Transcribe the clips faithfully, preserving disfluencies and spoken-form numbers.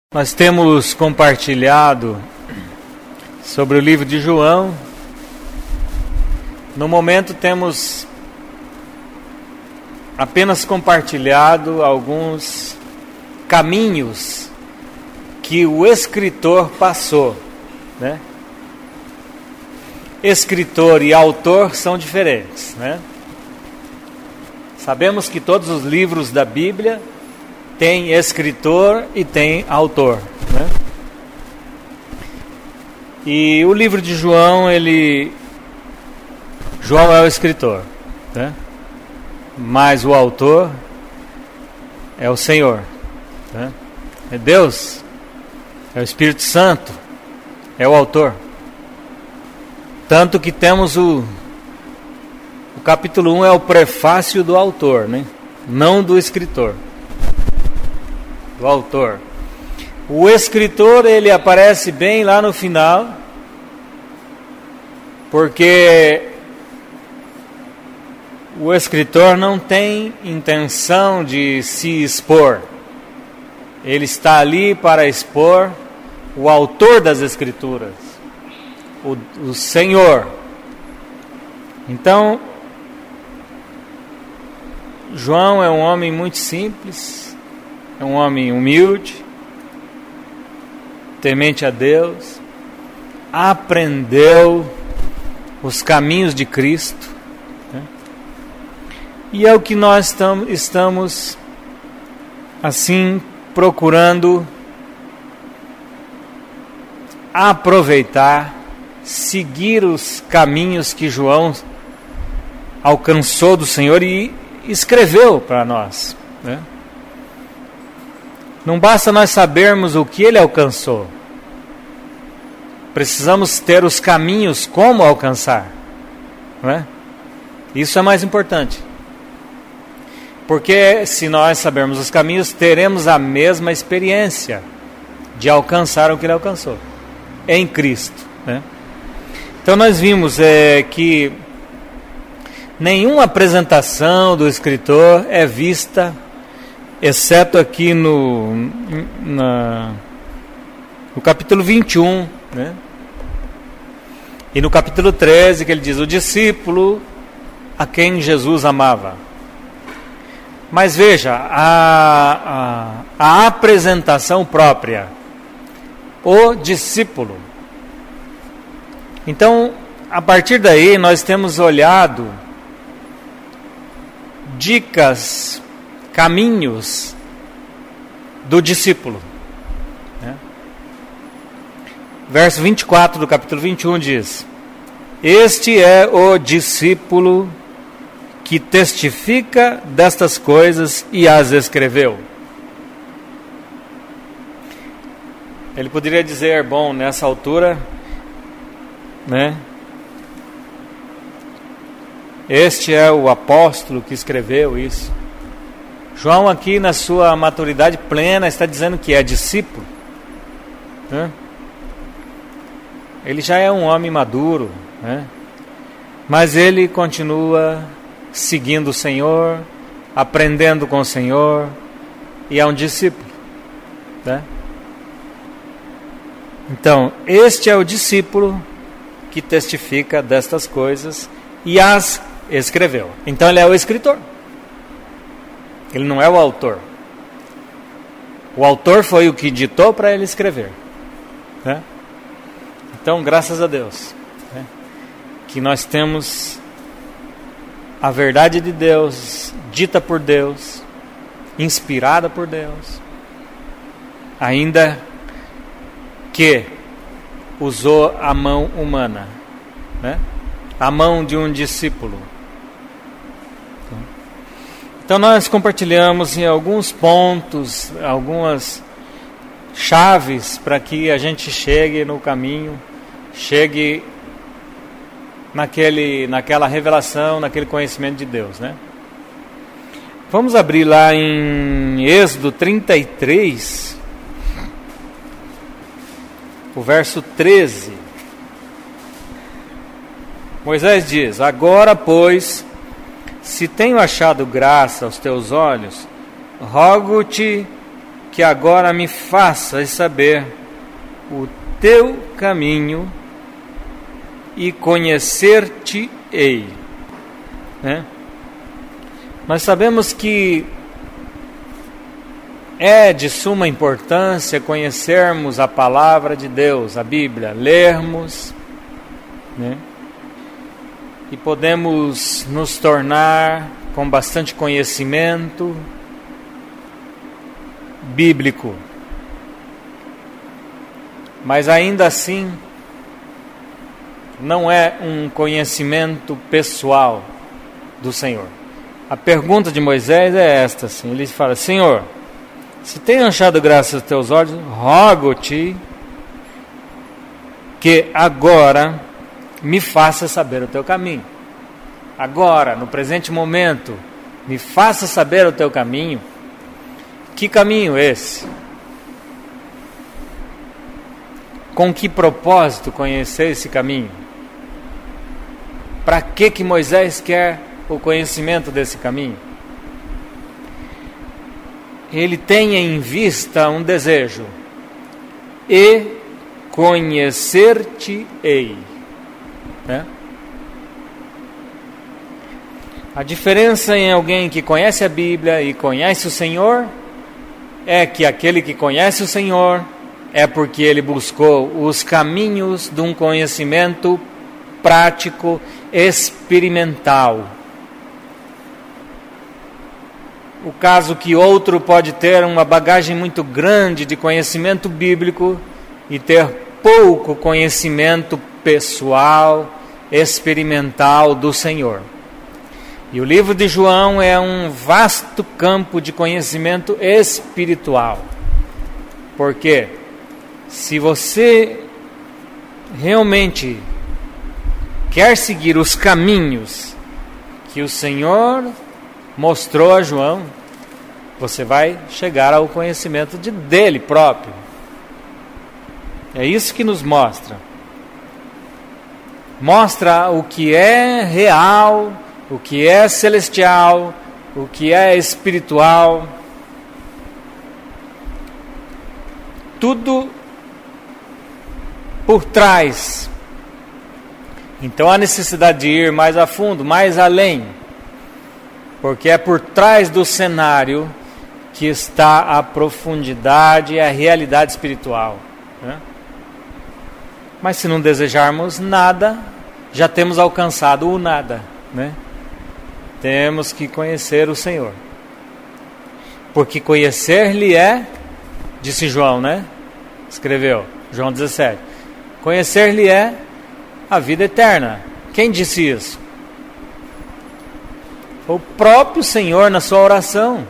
Nós temos compartilhado sobre o livro de João. No momento temos apenas compartilhado alguns caminhos que o escritor passou, né? Escritor e autor são diferentes, né? Sabemos que todos os livros da Bíblia tem escritor e tem autor, né? E o livro de João, ele... João é o escritor, né? Mas o autor é o Senhor, né? É Deus, é o Espírito Santo, é o autor. Tanto que temos o... O capítulo um é o prefácio do autor, né? Não do escritor. Do autor. O escritor, ele aparece bem lá no final, porque o escritor não tem intenção de se expor. Ele está ali para expor o autor das escrituras, o, o Senhor. Então, João é um homem muito simples, é um homem humilde, temente a Deus, aprendeu os caminhos de Cristo, né? E é o que nós tam, estamos, assim, procurando aproveitar, seguir os caminhos que João alcançou do Senhor e escreveu para nós, né? Não basta nós sabermos o que ele alcançou. Precisamos ter os caminhos como alcançar, não é? Isso é mais importante. Porque se nós sabermos os caminhos, teremos a mesma experiência de alcançar o que ele alcançou em Cristo, né? Então nós vimos é, que nenhuma apresentação do escritor é vista, exceto aqui no, na, no capítulo vinte e um, né? E no capítulo treze, que ele diz, o discípulo a quem Jesus amava. Mas veja, a, a, a apresentação própria, o discípulo. Então, a partir daí, nós temos olhado dicas, caminhos do discípulo, né? Verso vinte e quatro do capítulo vinte e um diz: este é o discípulo que testifica destas coisas e as escreveu. Ele poderia dizer, bom, nessa altura, né? Este é o apóstolo que escreveu isso. João aqui na sua maturidade plena está dizendo que é discípulo, né? Ele já é um homem maduro, né? Mas ele continua seguindo o Senhor, aprendendo com o Senhor, e é um discípulo, né? Então, este é o discípulo que testifica destas coisas e as escreveu. Então ele é o escritor. Ele não é o autor. O autor foi o que ditou para ele escrever, né? Então, graças a Deus, né, que nós temos a verdade de Deus, dita por Deus, inspirada por Deus, ainda que usou a mão humana, né? A mão de um discípulo. Então nós compartilhamos em alguns pontos, algumas chaves para que a gente chegue no caminho, chegue naquele, naquela revelação, naquele conhecimento de Deus, né? Vamos abrir lá em Êxodo trinta e três, o verso treze. Moisés diz: agora, pois, se tenho achado graça aos teus olhos, rogo-te que agora me faças saber o teu caminho e conhecer-te-ei. Né? Nós sabemos que é de suma importância conhecermos a palavra de Deus, a Bíblia, lermos, né? E podemos nos tornar com bastante conhecimento bíblico. Mas ainda assim, não é um conhecimento pessoal do Senhor. A pergunta de Moisés é esta, assim, ele fala: Senhor, se tenho achado graça aos teus olhos, rogo-te que agora me faça saber o teu caminho. Agora, no presente momento, me faça saber o teu caminho. Que caminho esse? Com que propósito conhecer esse caminho? Para que que Moisés quer o conhecimento desse caminho? Ele tem em vista um desejo: e conhecer-te-ei. Né? A diferença em alguém que conhece a Bíblia e conhece o Senhor é que aquele que conhece o Senhor é porque ele buscou os caminhos de um conhecimento prático, experimental. O caso que outro pode ter uma bagagem muito grande de conhecimento bíblico e ter pouco conhecimento pessoal, experimental do Senhor. E o livro de João é um vasto campo de conhecimento espiritual. Porque se você realmente quer seguir os caminhos que o Senhor mostrou a João, você vai chegar ao conhecimento de dele próprio. É isso que nos mostra. Mostra o que é real, o que é celestial, o que é espiritual. Tudo por trás. Então há necessidade de ir mais a fundo, mais além. Porque é por trás do cenário que está a profundidade e a realidade espiritual. Né? Mas se não desejarmos nada, já temos alcançado o nada. Né? Temos que conhecer o Senhor. Porque conhecer-lhe é, disse João, né? Escreveu, João dezessete. Conhecer-lhe é a vida eterna. Quem disse isso? O próprio Senhor na sua oração.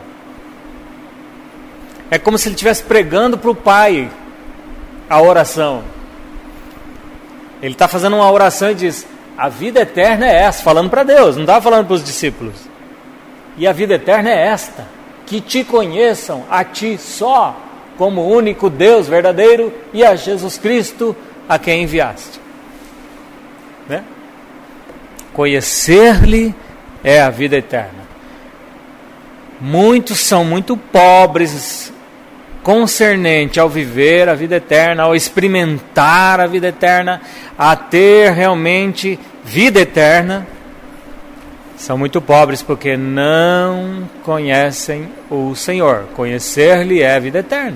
É como se ele estivesse pregando para o Pai a oração. Ele está fazendo uma oração e diz: a vida eterna é essa, falando para Deus, não estava falando para os discípulos. E a vida eterna é esta: que te conheçam a ti só, como único Deus verdadeiro, e a Jesus Cristo a quem enviaste. Né? Conhecer-lhe é a vida eterna. Muitos são muito pobres concernente ao viver a vida eterna, ao experimentar a vida eterna, a ter realmente vida eterna. São muito pobres porque não conhecem o Senhor. Conhecer-lhe é a vida eterna.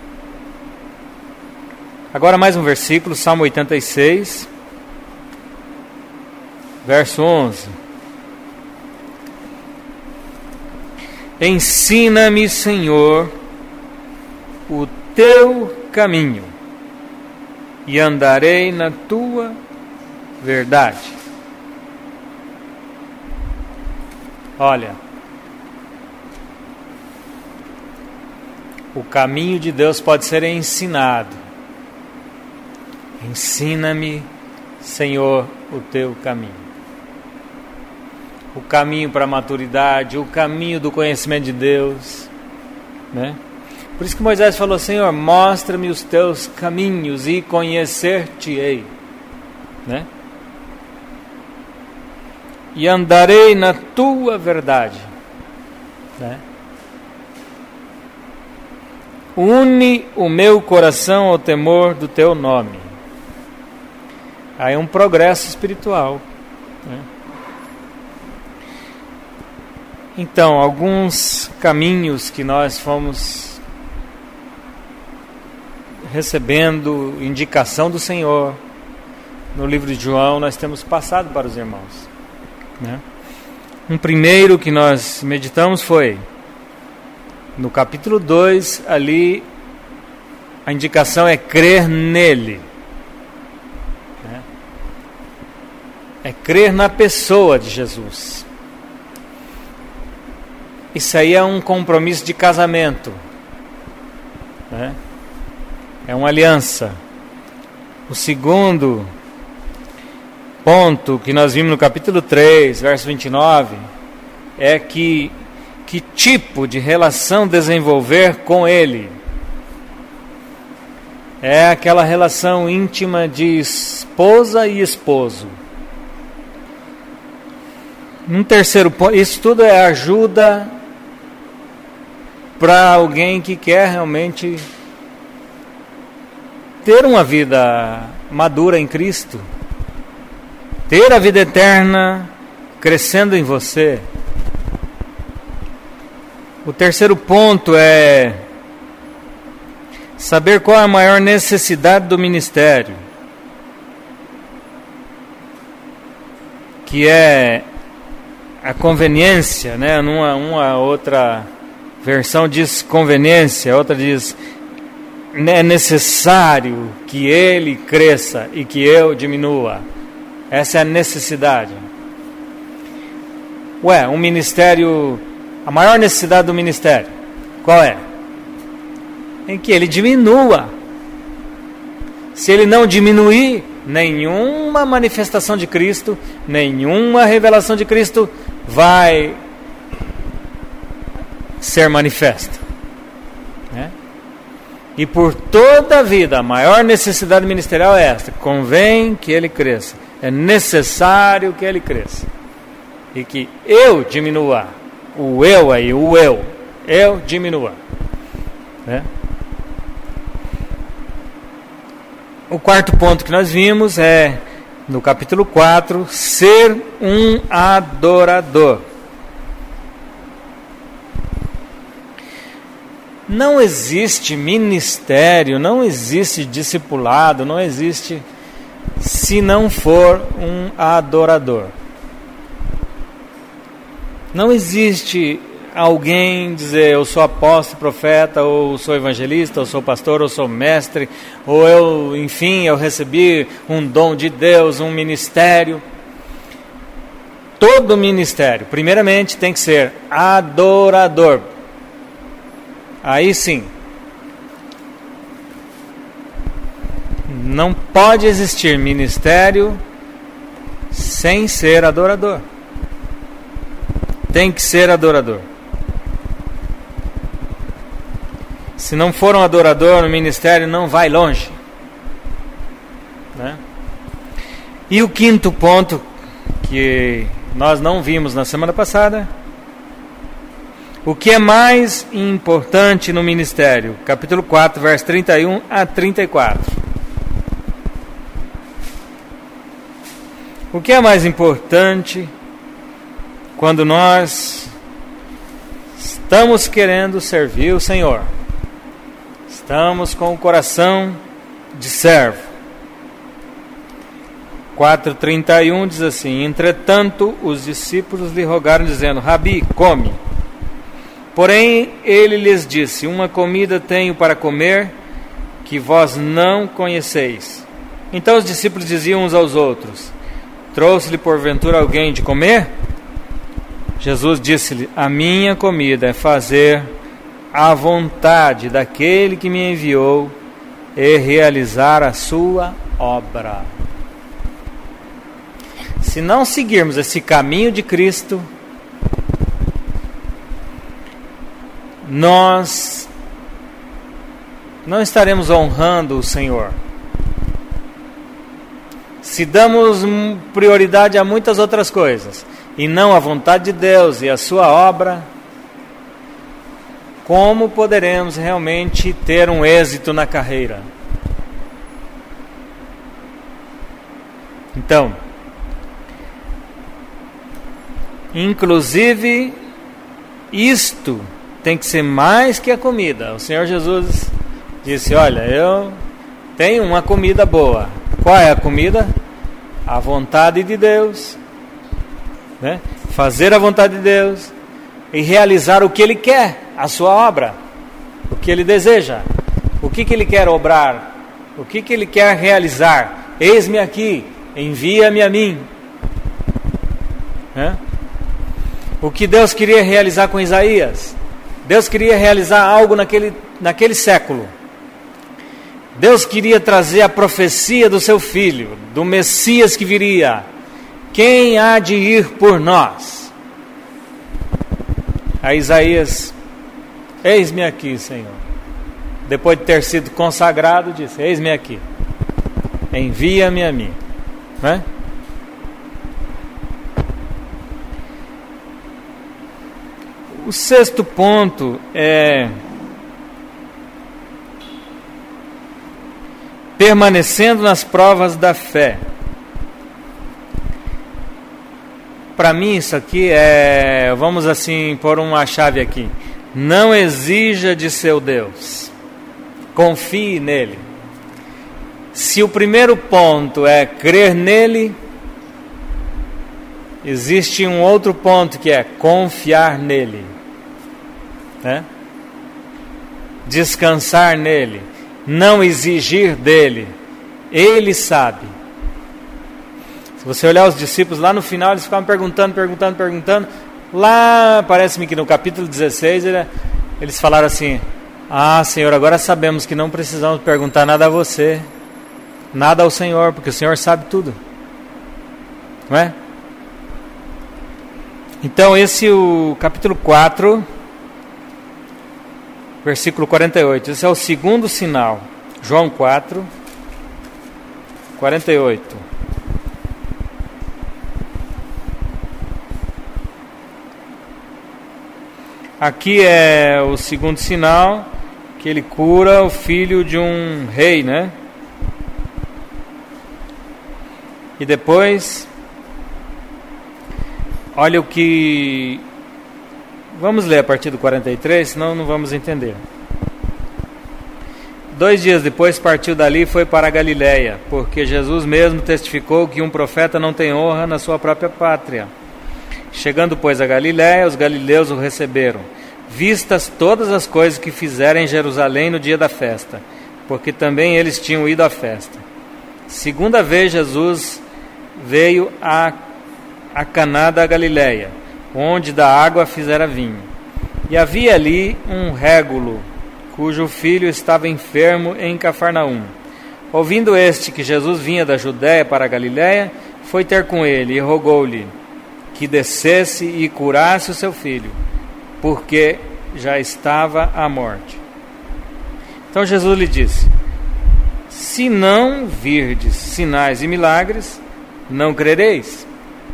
Agora mais um versículo, Salmo oitenta e seis, verso onze. Ensina-me, Senhor, o teu caminho, e andarei na tua verdade. Olha, o caminho de Deus pode ser ensinado. Ensina-me, Senhor, o teu caminho. O caminho para a maturidade, o caminho do conhecimento de Deus, né? Por isso que Moisés falou: Senhor, mostra-me os teus caminhos e conhecer-te-ei, né? E andarei na tua verdade, né? une o meu coração ao temor do teu nome. Aí é um progresso espiritual, né? Então, alguns caminhos que nós fomos recebendo indicação do Senhor no livro de João, nós temos passado para os irmãos, né? Um primeiro que nós meditamos foi no capítulo dois, ali a indicação é crer nele, né? É crer na pessoa de Jesus. Isso aí é um compromisso de casamento, né? É uma aliança. O segundo ponto que nós vimos no capítulo três, verso vinte e nove, é que que tipo de relação desenvolver com Ele. É aquela relação íntima de esposa e esposo. Um terceiro ponto, isso tudo é ajuda para alguém que quer realmente ter uma vida madura em Cristo, ter a vida eterna crescendo em você. O terceiro ponto é saber qual é a maior necessidade do ministério, que é a conveniência, né? Numa uma outra versão diz conveniência, outra diz é necessário que ele cresça e que eu diminua. Essa é a necessidade. Ué, um ministério, a maior necessidade do ministério, qual é? Em que ele diminua. Se ele não diminuir, nenhuma manifestação de Cristo, nenhuma revelação de Cristo vai ser manifesta, né? E por toda a vida, a maior necessidade ministerial é esta: convém que ele cresça, é necessário que ele cresça, e que eu diminua, o eu aí, o eu, eu diminua, né? O quarto ponto que nós vimos é, no capítulo quatro, ser um adorador. Não existe ministério, não existe discipulado, não existe se não for um adorador. Não existe alguém dizer eu sou apóstolo, profeta, ou sou evangelista, ou sou pastor, ou sou mestre, ou eu, enfim, eu recebi um dom de Deus, um ministério. Todo ministério, primeiramente, tem que ser adorador. Aí sim, não pode existir ministério sem ser adorador. Tem que ser adorador. Se não for um adorador no ministério, não vai longe, né? E o quinto ponto que nós não vimos na semana passada: o que é mais importante no ministério? Capítulo quatro, verso trinta e um a trinta e quatro. O que é mais importante quando nós estamos querendo servir o Senhor? Estamos com o coração de servo. quatro, trinta e um diz assim: entretanto, os discípulos lhe rogaram, dizendo: Rabi, come. Porém, ele lhes disse: uma comida tenho para comer, que vós não conheceis. Então os discípulos diziam uns aos outros: trouxe-lhe porventura alguém de comer? Jesus disse-lhe: a minha comida é fazer a vontade daquele que me enviou e realizar a sua obra. Se não seguirmos esse caminho de Cristo, nós não estaremos honrando o Senhor. Se damos prioridade a muitas outras coisas e não à vontade de Deus e a sua obra, como poderemos realmente ter um êxito na carreira. Então, inclusive, isto tem que ser mais que a comida. O Senhor Jesus disse: olha, eu tenho uma comida boa. Qual é a comida? A vontade de Deus, né? Fazer a vontade de Deus e realizar o que Ele quer, a sua obra, o que Ele deseja, o que, que Ele quer obrar, o que, que Ele quer realizar. Eis-me aqui, envia-me a mim, né? O que Deus queria realizar com Isaías? Deus queria realizar algo naquele, naquele século. Deus queria trazer a profecia do seu filho, do Messias que viria. Quem há de ir por nós? A Isaías: eis-me aqui, Senhor. Depois de ter sido consagrado, disse: eis-me aqui, envia-me a mim, né? O sexto ponto é permanecendo nas provas da fé. Para mim isso aqui é, vamos assim pôr uma chave aqui: não exija de seu Deus, confie nele. Se o primeiro ponto é crer nele, existe um outro ponto que é confiar nele, né? Descansar nele, não exigir dele. Ele sabe. Se você olhar os discípulos lá no final, eles ficavam perguntando, perguntando, perguntando. Lá, parece-me que no capítulo dezesseis, ele, eles falaram assim: ah, Senhor, agora sabemos que não precisamos perguntar nada a você, nada ao Senhor, porque o Senhor sabe tudo, não é? Então esse é o capítulo quatro, versículo quarenta e oito. Esse é o segundo sinal. João quatro, quarenta e oito. Aqui é o segundo sinal, que ele cura o filho de um rei, né? E depois, olha o que... Vamos ler a partir do quarenta e três, senão não vamos entender. Dois dias depois partiu dali e foi para a Galiléia, porque Jesus mesmo testificou que um profeta não tem honra na sua própria pátria. Chegando, pois, a Galiléia, os galileus o receberam, vistas todas as coisas que fizeram em Jerusalém no dia da festa, porque também eles tinham ido à festa. Segunda vez Jesus veio a, a Caná da Galiléia, onde da água fizera vinho. E havia ali um régulo, cujo filho estava enfermo em Cafarnaum. Ouvindo este que Jesus vinha da Judéia para a Galiléia, foi ter com ele e rogou-lhe que descesse e curasse o seu filho, porque já estava à morte. Então Jesus lhe disse: se não virdes sinais e milagres, não crereis.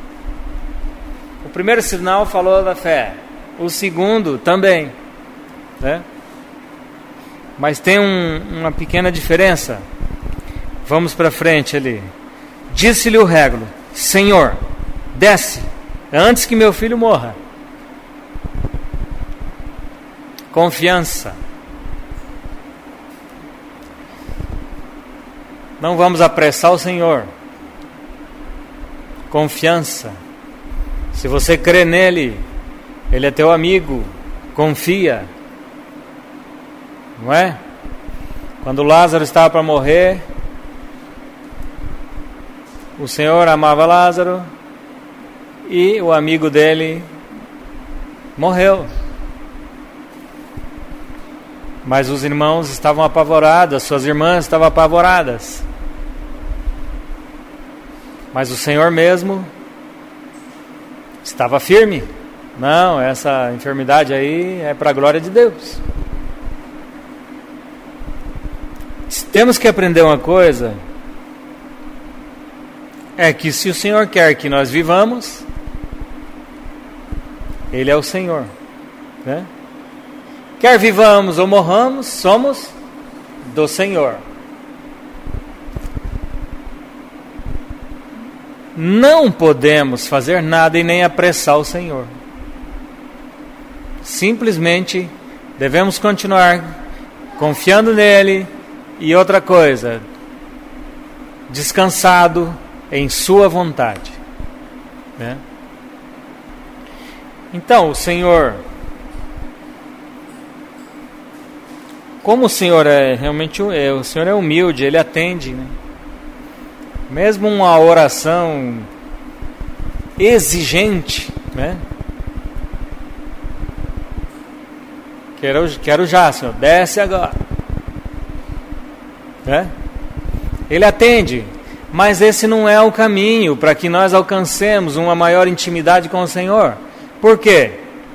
O primeiro sinal falou da fé, o segundo também, né? Mas tem um, uma pequena diferença. Vamos para frente ali. Disse-lhe o régulo: Senhor, desce, antes que meu filho morra. Confiança. Não vamos apressar o Senhor. Confiança. Se você crê nele, ele é teu amigo, confia. Não é? Quando Lázaro estava para morrer, o Senhor amava Lázaro e o amigo dele morreu. Mas os irmãos estavam apavorados, as suas irmãs estavam apavoradas. Mas o Senhor mesmo estava firme. Não, essa enfermidade aí é para a glória de Deus. Temos que aprender uma coisa, é que se o Senhor quer que nós vivamos, Ele é o Senhor, né? Quer vivamos ou morramos, somos do Senhor. Não podemos fazer nada e nem apressar o Senhor. Simplesmente devemos continuar confiando nele e outra coisa, descansado em sua vontade, né? Então, o Senhor, como o Senhor é realmente é, o Senhor é humilde, ele atende, né? Mesmo uma oração exigente, né? Quero, quero já, Senhor, desce agora, né? Ele atende, mas esse não é o caminho para que nós alcancemos uma maior intimidade com o Senhor. Por quê?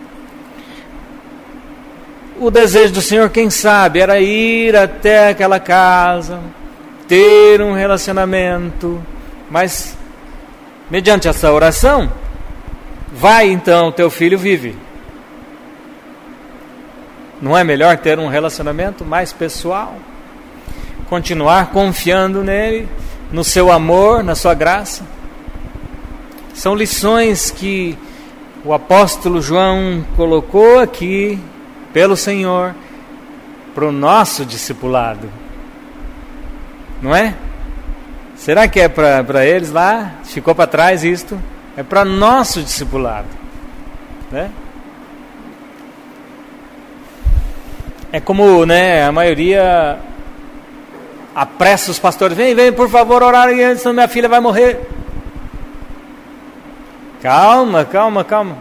O desejo do Senhor, quem sabe, era ir até aquela casa, ter um relacionamento, mas mediante essa oração, vai então, teu filho vive. Não é melhor ter um relacionamento mais pessoal? Continuar confiando nele, no seu amor, na sua graça? São lições que o apóstolo João colocou aqui pelo Senhor para o nosso discipulado. Não é? Será que é para eles lá? Ficou para trás isto? É para nosso discipulado, né? É como, né, a maioria apressa os pastores. Vem, vem, por favor, orar aí antes, senão minha filha vai morrer. Calma, calma, calma.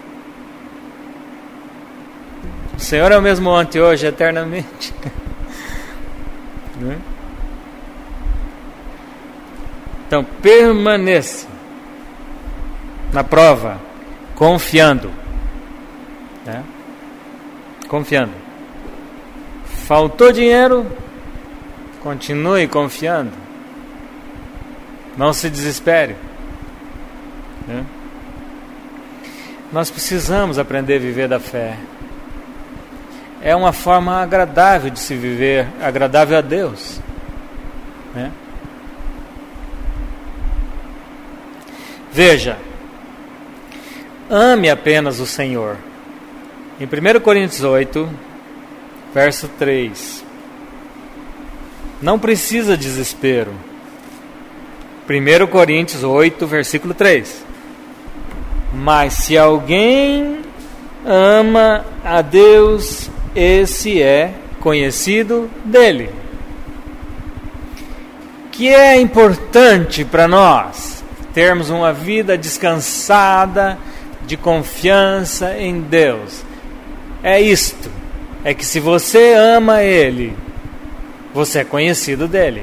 O Senhor é o mesmo ontem, hoje, eternamente. Então, permaneça na prova, confiando, né? Confiando. Faltou dinheiro, continue confiando. Não se desespere, né? Nós precisamos aprender a viver da fé. É uma forma agradável de se viver, agradável a Deus, né? Veja, ame apenas o Senhor. Em primeira Coríntios oito, verso três. Não precisa desespero. primeira Coríntios oito, versículo três. Mas se alguém ama a Deus, esse é conhecido dele. Que é importante para nós termos uma vida descansada, de confiança em Deus. É isto. É que se você ama Ele, você é conhecido dele.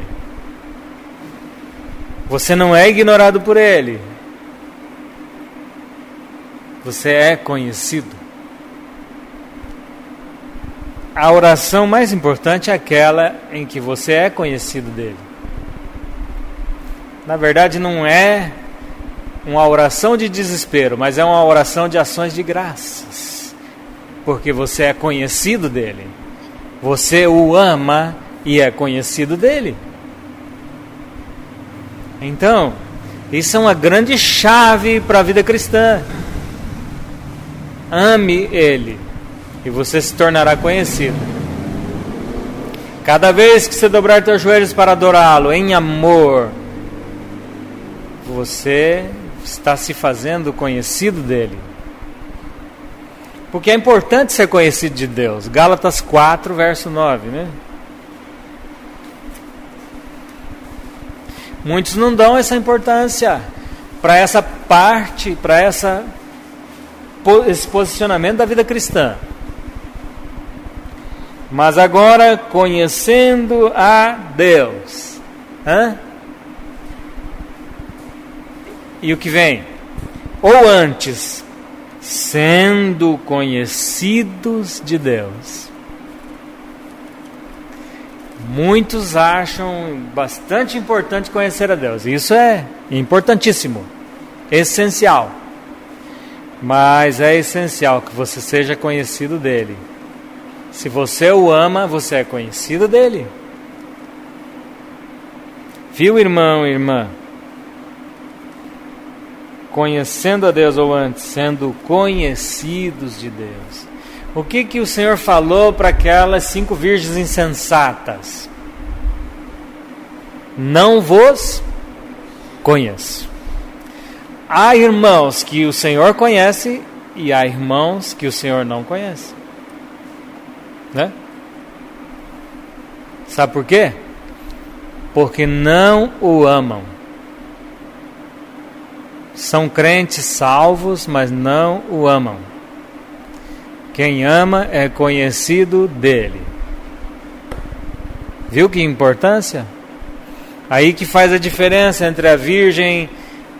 Você não é ignorado por Ele. Você é conhecido. A oração mais importante é aquela em que você é conhecido dele. Na verdade, não é uma oração de desespero, mas é uma oração de ações de graças. Porque você é conhecido dele. Você o ama e é conhecido dele. Então, isso é uma grande chave para a vida cristã. Ame ele e você se tornará conhecido. Cada vez que você dobrar teus joelhos para adorá-lo em amor, você está se fazendo conhecido dele. Porque é importante ser conhecido de Deus. Gálatas quatro, verso nove, né? Muitos não dão essa importância para essa parte, para essa, esse posicionamento da vida cristã. Mas agora, conhecendo a Deus. Hã? E o que vem? Ou antes, sendo conhecidos de Deus. Muitos acham bastante importante conhecer a Deus. Isso é importantíssimo, essencial. Mas é essencial que você seja conhecido dele. Se você o ama, você é conhecido dele. Viu, irmão e irmã? Conhecendo a Deus, ou antes, sendo conhecidos de Deus. O que que o Senhor falou para aquelas cinco virgens insensatas? Não vos conheço. Há irmãos que o Senhor conhece e há irmãos que o Senhor não conhece. Né? Sabe por quê? Porque não o amam. São crentes salvos, mas não o amam. Quem ama é conhecido dele. Viu que importância? Aí que faz a diferença entre a virgem,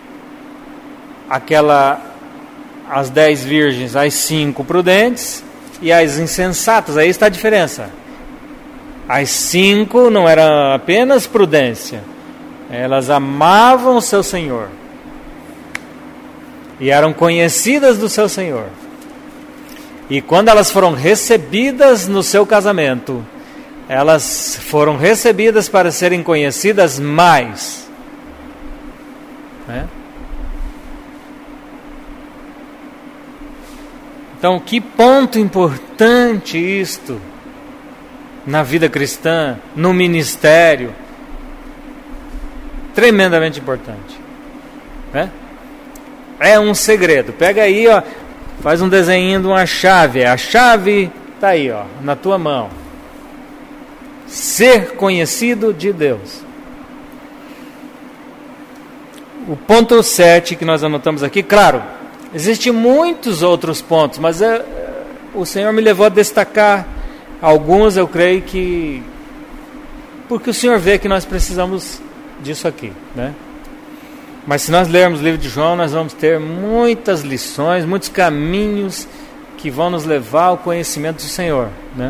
aquela, as dez virgens, as cinco prudentes e as insensatas. Aí está a diferença. As cinco não era apenas prudência, elas amavam o seu Senhor e eram conhecidas do seu Senhor. E quando elas foram recebidas no seu casamento, elas foram recebidas para serem conhecidas mais, né? Então, que ponto importante isto na vida cristã, no ministério, tremendamente importante, né? É um segredo. Pega aí, ó, faz um desenho de uma chave. A chave está aí, ó, na tua mão. Ser conhecido de Deus. O ponto sete que nós anotamos aqui, claro, existem muitos outros pontos, mas é, o Senhor me levou a destacar alguns, eu creio que porque o Senhor vê que nós precisamos disso aqui, né? Mas se nós lermos o livro de João, nós vamos ter muitas lições, muitos caminhos que vão nos levar ao conhecimento do Senhor, né?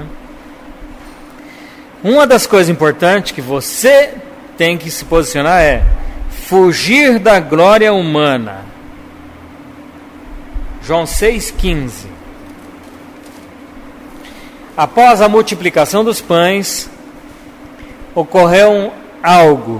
Uma das coisas importantes que você tem que se posicionar é fugir da glória humana. João seis, quinze. Após a multiplicação dos pães, ocorreu algo.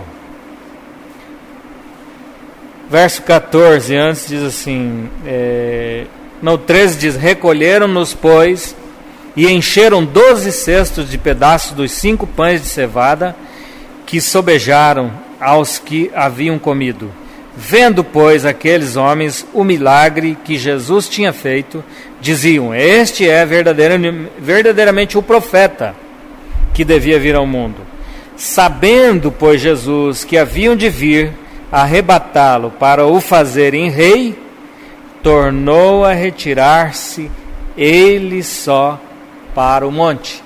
Verso quatorze, antes diz assim, é, no treze diz, recolheram-nos, pois, e encheram doze cestos de pedaços dos cinco pães de cevada que sobejaram aos que haviam comido. Vendo, pois, aqueles homens o milagre que Jesus tinha feito, diziam, este é verdadeiramente, verdadeiramente o profeta que devia vir ao mundo. Sabendo, pois, Jesus que haviam de vir arrebatá-lo para o fazerem rei, tornou a retirar-se ele só para o monte.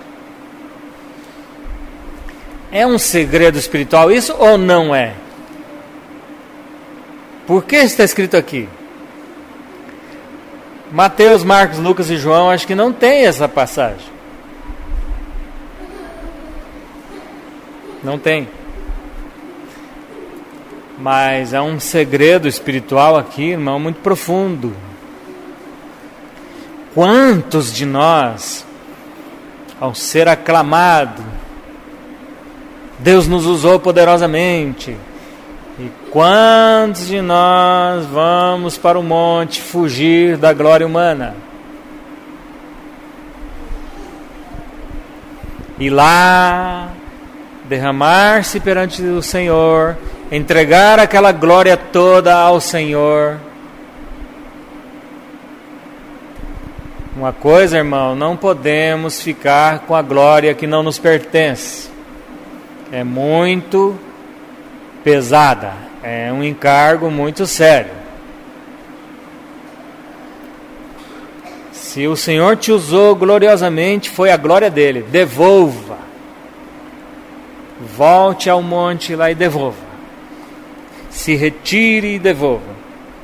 É um segredo espiritual isso ou não é? Por que está escrito aqui? Mateus, Marcos, Lucas e João, acho que não tem essa passagem. Não tem. Mas é um segredo espiritual aqui, irmão, muito profundo. Quantos de nós, ao ser aclamado, Deus nos usou poderosamente, e quantos de nós vamos para o monte fugir da glória humana? E lá derramar-se perante o Senhor, entregar aquela glória toda ao Senhor. Uma coisa, irmão, não podemos ficar com a glória que não nos pertence. É muito pesada, é um encargo muito sério. Se o Senhor te usou gloriosamente, foi a glória dele. Devolva. Volte ao monte lá e devolva. Se retire e devolva.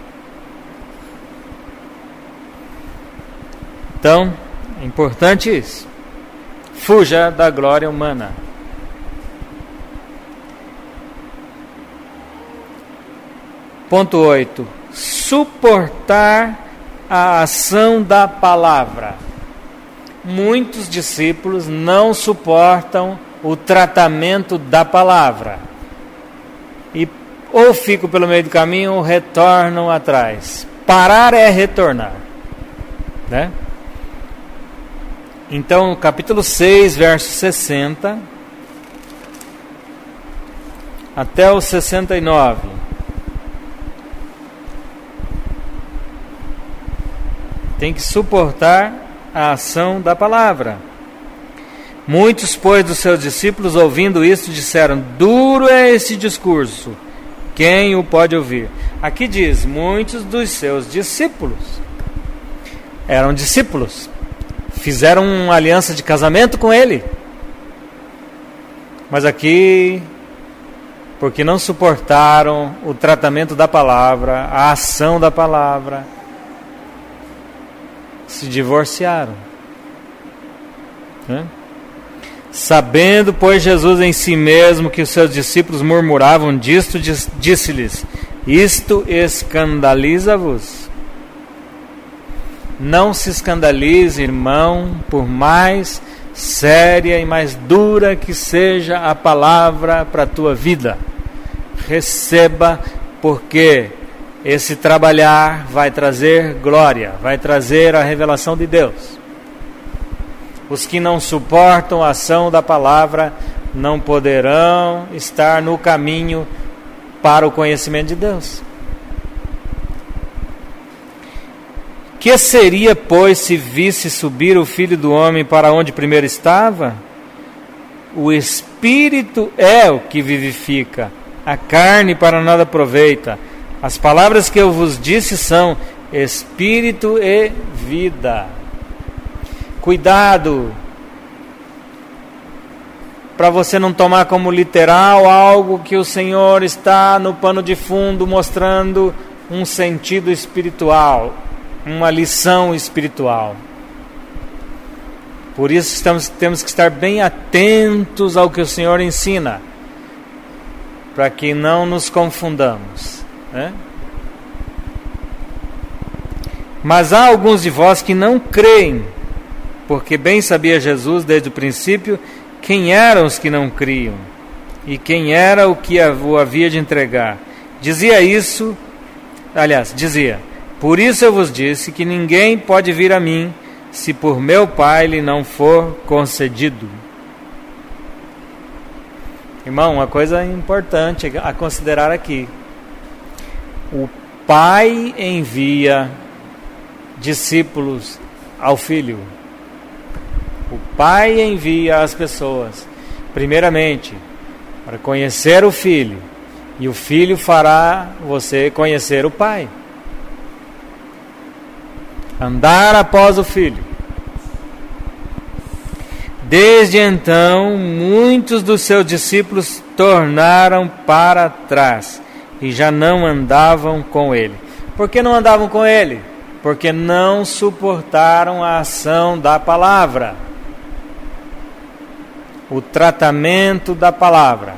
Então, é importante isso. Fuja da glória humana. Ponto oito. Suportar a ação da palavra. muitos discípulos não suportam o tratamento da palavra e ou ficam pelo meio do caminho ou retornam atrás. Parar é retornar, né? Então, capítulo seis, verso sessenta até o sessenta e nove. Tem que suportar a ação da palavra. Muitos, pois, dos seus discípulos, ouvindo isso, disseram: duro é esse discurso, quem o pode ouvir? Aqui diz, muitos dos seus discípulos. Eram discípulos. Fizeram uma aliança de casamento com ele. Mas aqui, porque não suportaram o tratamento da palavra, a ação da palavra, se divorciaram. Né? Sabendo, pois, Jesus em si mesmo que os seus discípulos murmuravam disto, disse-lhes: isto escandaliza-vos? Não se escandalize, irmão, por mais séria e mais dura que seja a palavra para a tua vida. Receba, porque esse trabalhar vai trazer glória, vai trazer a revelação de Deus. Os que não suportam a ação da palavra não poderão estar no caminho para o conhecimento de Deus. Que seria, pois, se visse subir o Filho do Homem para onde primeiro estava? O Espírito é o que vivifica, a carne para nada aproveita. As palavras que eu vos disse são Espírito e vida. Cuidado para você não tomar como literal algo que o Senhor está no pano de fundo mostrando um sentido espiritual, uma lição espiritual. Por isso estamos, temos que estar bem atentos ao que o Senhor ensina, para que não nos confundamos, né? Mas há alguns de vós que não creem, porque bem sabia Jesus desde o princípio quem eram os que não criam e quem era o que o havia de entregar. Dizia isso, aliás, dizia: por isso eu vos disse que ninguém pode vir a mim se por meu Pai lhe não for concedido. Irmão, uma coisa importante a considerar aqui: o Pai envia discípulos ao Filho. O Pai envia as pessoas, primeiramente, para conhecer o Filho, e o Filho fará você conhecer o Pai. Andar após o Filho. Desde então, muitos dos seus discípulos tornaram para trás e já não andavam com ele. Por que não andavam com ele? Porque não suportaram a ação da palavra, o tratamento da palavra.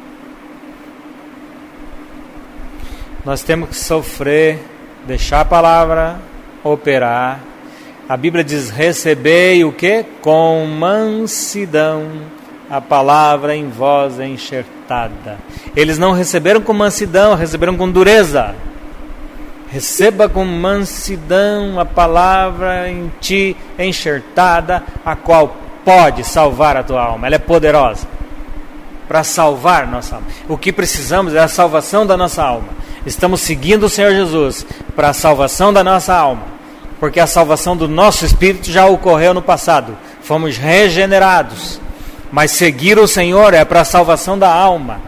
Nós temos que sofrer, deixar a palavra operar. A Bíblia diz: recebei o que? Com mansidão a palavra em vós enxertada. Eles não receberam com mansidão, receberam com dureza. Receba com mansidão a palavra em ti enxertada, a qual pode salvar a tua alma. Ela é poderosa para salvar nossa alma. O que precisamos é a salvação da nossa alma. Estamos seguindo o Senhor Jesus para a salvação da nossa alma, porque a salvação do nosso espírito já ocorreu no passado. Fomos regenerados. Mas seguir o Senhor é para a salvação da alma.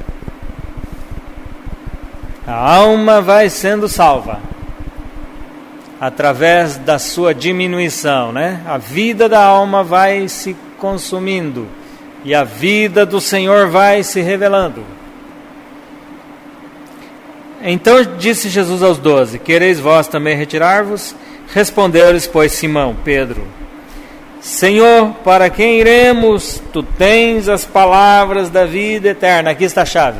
A alma vai sendo salva através da sua diminuição, né? A vida da alma vai se consumindo e a vida do Senhor vai se revelando. Então disse Jesus aos doze: quereis vós também retirar-vos? Respondeu-lhes, pois, Simão Pedro: Senhor, para quem iremos? Tu tens as palavras da vida eterna. Aqui está a chave.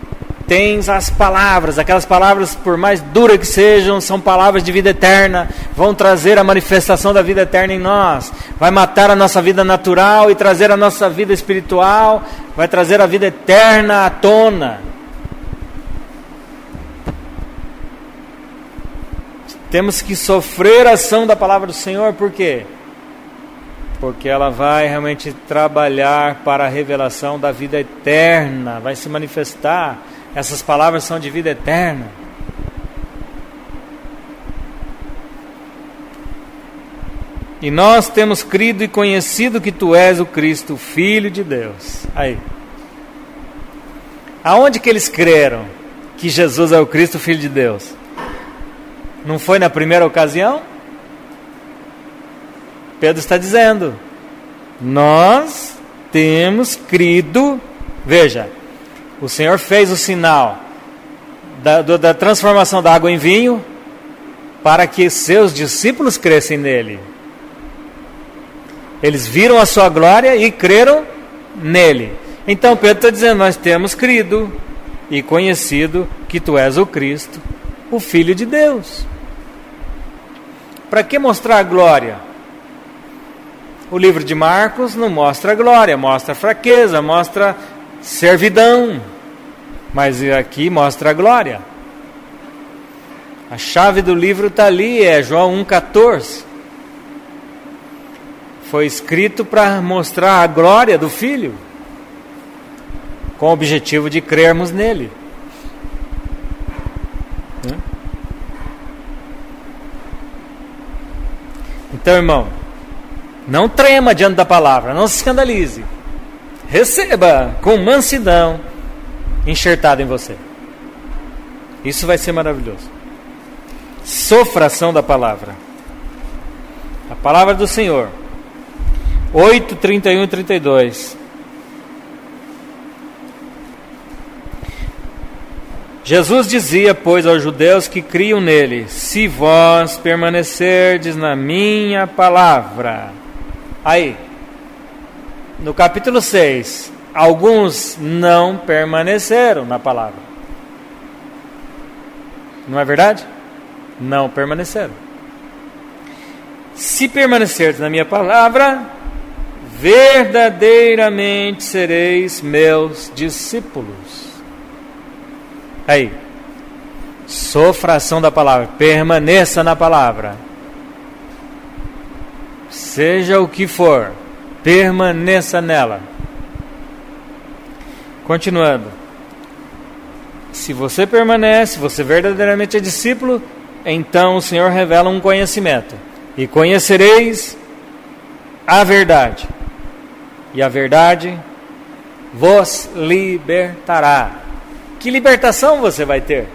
Tens as palavras, aquelas palavras, por mais duras que sejam, são palavras de vida eterna. vão trazer a manifestação da vida eterna em nós, vai matar a nossa vida natural e trazer a nossa vida espiritual, vai trazer a vida eterna à tona. Temos que sofrer a ação da palavra do Senhor, por quê? Porque ela vai realmente trabalhar para a revelação da vida eterna, vai se manifestar. Essas palavras são de vida eterna. E nós temos crido e conhecido que tu és o Cristo, o Filho de Deus. Aí. Aonde que eles creram que Jesus é o Cristo, o Filho de Deus? Não foi na primeira ocasião? Pedro está dizendo, nós temos crido, veja, o Senhor fez o sinal da, do, da transformação da água em vinho para que seus discípulos crescem nele. Eles viram a sua glória e creram nele. Então Pedro está dizendo, nós temos crido e conhecido que tu és o Cristo, o Filho de Deus. Para que mostrar a glória? O livro de Marcos não mostra a glória, mostra a fraqueza, mostra servidão. Mas aqui mostra a glória. A chave do livro está ali, é João um, catorze. Foi escrito para mostrar a glória do Filho, com o objetivo de crermos nele. Então, irmão, não trema diante da palavra, não se escandalize. Receba com mansidão, enxertado em você. Isso vai ser maravilhoso. Sofra a ação da palavra. A palavra do Senhor. oito, trinta e um e trinta e dois. Jesus dizia, pois, aos judeus que criam nele, se vós permanecerdes na minha palavra. Aí, no capítulo seis, alguns não permaneceram na palavra. Não é verdade? Não permaneceram. Se permanecerdes na minha palavra, verdadeiramente sereis meus discípulos. Aí, sofra a ação da palavra, permaneça na palavra. Seja o que for, permaneça nela. Continuando. Se você permanece, você verdadeiramente é discípulo, então o Senhor revela um conhecimento. E conhecereis a verdade. E a verdade vos libertará. Que libertação você vai ter?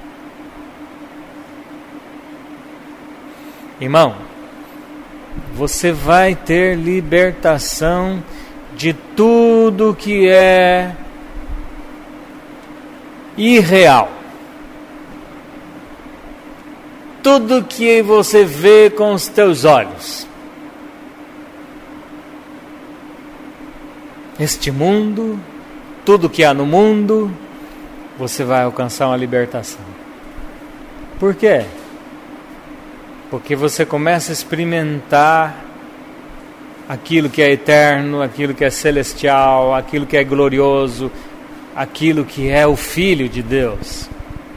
Irmão, você vai ter libertação de tudo que é irreal. Tudo que você vê com os teus olhos. Este mundo, tudo que há no mundo, você vai alcançar uma libertação. Por quê? Porque você começa a experimentar aquilo que é eterno, aquilo que é celestial, aquilo que é glorioso, aquilo que é o Filho de Deus.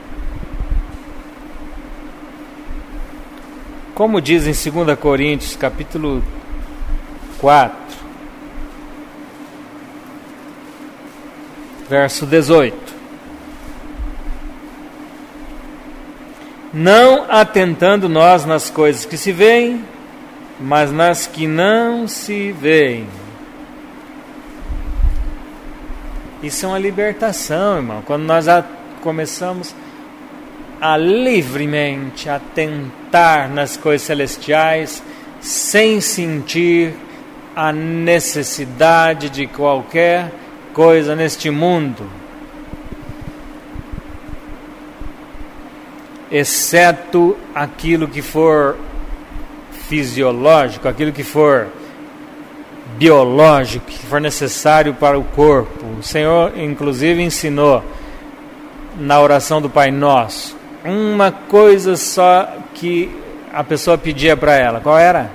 Como diz em segunda Coríntios, capítulo quatro, verso dezoito. Não atentando nós nas coisas que se veem, mas nas que não se veem. Isso é uma libertação, irmão. Quando nós a, começamos a livremente atentar nas coisas celestiais, sem sentir a necessidade de qualquer coisa neste mundo, exceto aquilo que for fisiológico, aquilo que for biológico, que for necessário para o corpo. O Senhor, inclusive, ensinou na oração do Pai Nosso uma coisa só que a pessoa pedia para ela? Qual era?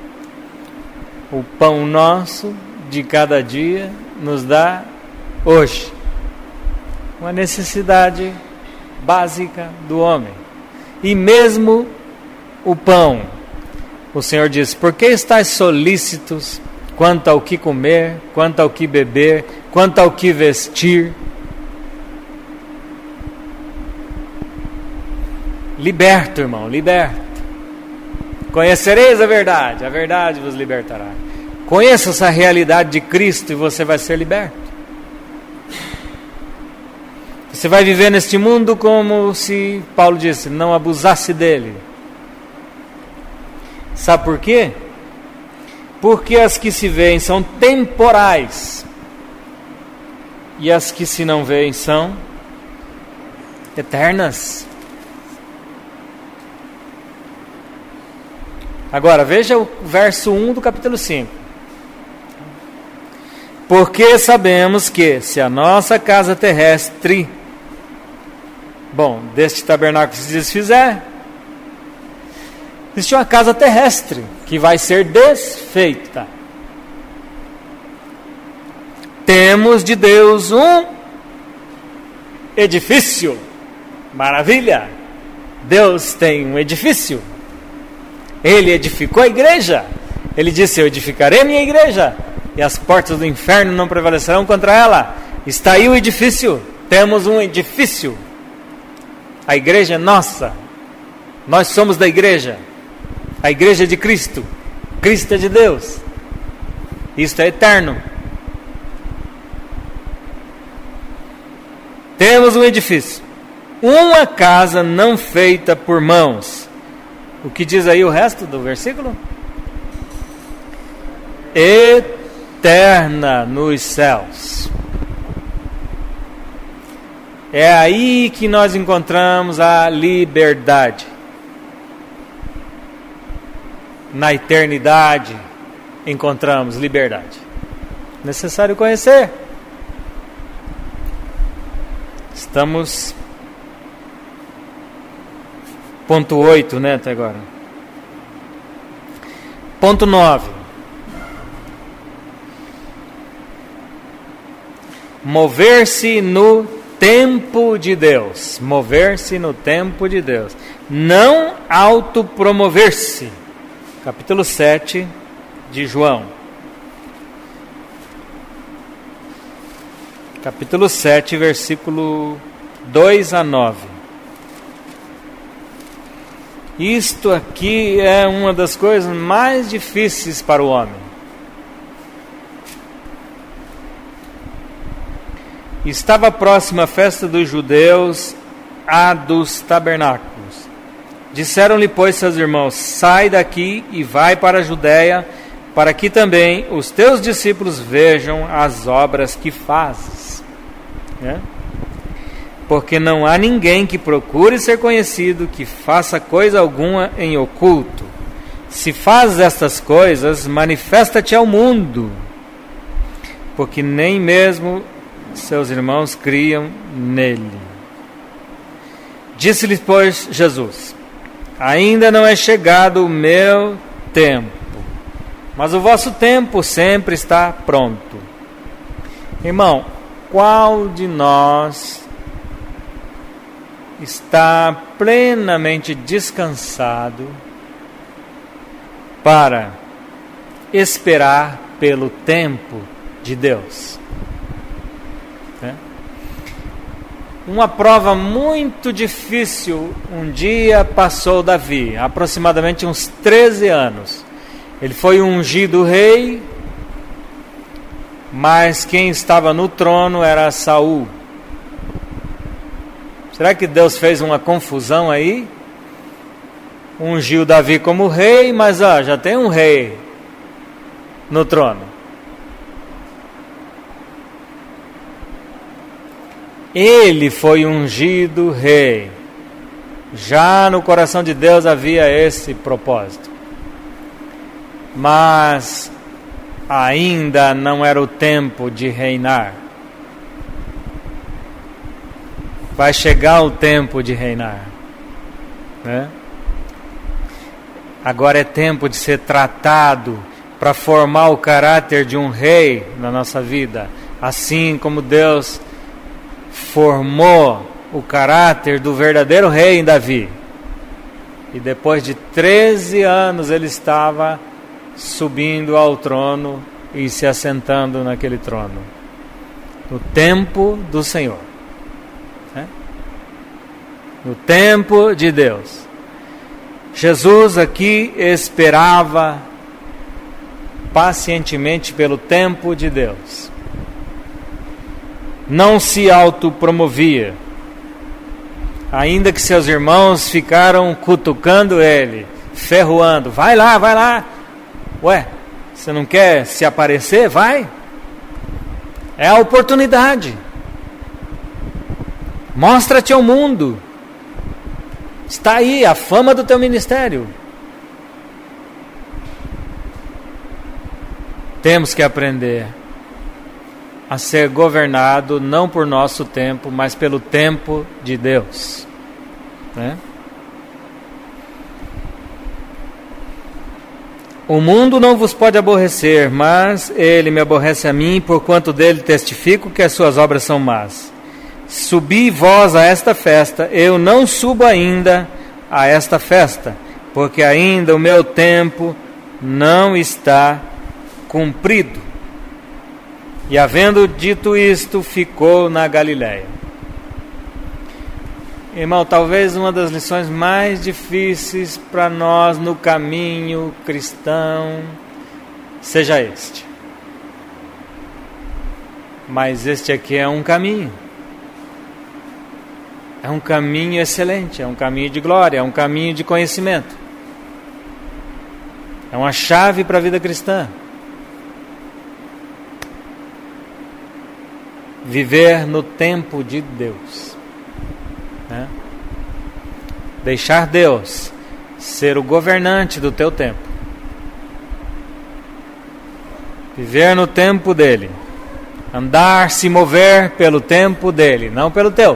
O pão nosso de cada dia nos dá hoje. Uma necessidade básica do homem. E mesmo o pão, o Senhor diz: por que estáis solícitos quanto ao que comer, quanto ao que beber, quanto ao que vestir? Liberto, irmão, liberto. Conhecereis a verdade, a verdade vos libertará. Conheça essa realidade de Cristo e você vai ser liberto. Você vai viver neste mundo como se, Paulo disse, não abusasse dele. Sabe por quê? Porque as que se veem são temporais e as que se não veem são eternas. Agora, veja o verso um do capítulo cinco. Porque sabemos que se a nossa casa terrestre, bom, deste tabernáculo se desfizer, existe uma casa terrestre que vai ser desfeita. Temos de Deus um edifício. Maravilha! Deus tem um edifício. Ele edificou a igreja. Ele disse: eu edificarei minha igreja e as portas do inferno não prevalecerão contra ela. Está aí o edifício. Temos um edifício. A igreja é nossa. Nós somos da igreja. A igreja é de Cristo. Cristo é de Deus. Isto é eterno. Temos um edifício. Uma casa não feita por mãos. O que diz aí o resto do versículo? Eterna nos céus. É aí que nós encontramos a liberdade. Na eternidade encontramos liberdade. Necessário conhecer. Estamos... Ponto oito, né, até agora. Ponto nove. Mover-se no tempo de Deus. Mover-se no tempo de Deus. Não autopromover-se. Capítulo sete de João. Capítulo sete, versículo dois a nove. Isto aqui é uma das coisas mais difíceis para o homem. Estava próxima a festa dos judeus, a dos tabernáculos. Disseram-lhe, pois, seus irmãos: sai daqui e vai para a Judéia, para que também os teus discípulos vejam as obras que fazes. Né? Porque não há ninguém que procure ser conhecido, que faça coisa alguma em oculto. Se fazes estas coisas, manifesta-te ao mundo, porque nem mesmo seus irmãos criam nele. Disse-lhes, pois, Jesus: ainda não é chegado o meu tempo, mas o vosso tempo sempre está pronto. Irmão, qual de nós está plenamente descansado para esperar pelo tempo de Deus? É. Uma prova muito difícil um dia passou Davi, aproximadamente uns treze anos. Ele foi ungido rei, mas quem estava no trono era Saul. Será que Deus fez uma confusão aí? Ungiu Davi como rei, mas ó, já tem um rei no trono. Ele foi ungido rei. Já no coração de Deus havia esse propósito. Mas ainda não era o tempo de reinar. Vai chegar o tempo de reinar, né? agora é tempo de ser tratado para formar o caráter de um rei na nossa vida, assim como Deus formou o caráter do verdadeiro rei em Davi. E depois de treze anos ele estava subindo ao trono e se assentando naquele trono, no tempo do Senhor, né? No tempo de Deus. Jesus aqui esperava pacientemente pelo tempo de Deus. Não se autopromovia, ainda que seus irmãos ficaram cutucando ele, ferroando. Vai lá, vai lá. Ué, você não quer se aparecer? Vai. É a oportunidade. Mostra-te ao mundo. Está aí a fama do teu ministério. Temos que aprender a ser governado não por nosso tempo, mas pelo tempo de Deus, né? O mundo não vos pode aborrecer, mas ele me aborrece a mim, porquanto dele testifico que as suas obras são más. Subi vós a esta festa, eu não subo ainda a esta festa, porque ainda o meu tempo não está cumprido. E havendo dito isto, ficou na Galiléia. Irmão, talvez uma das lições mais difíceis para nós no caminho cristão seja este. Mas este aqui é um caminho. É um caminho excelente, é um caminho de glória, é um caminho de conhecimento. É uma chave para a vida cristã. Viver no tempo de Deus, né? Deixar Deus ser o governante do teu tempo. Viver no tempo dele. Andar, se mover pelo tempo dele, não pelo teu.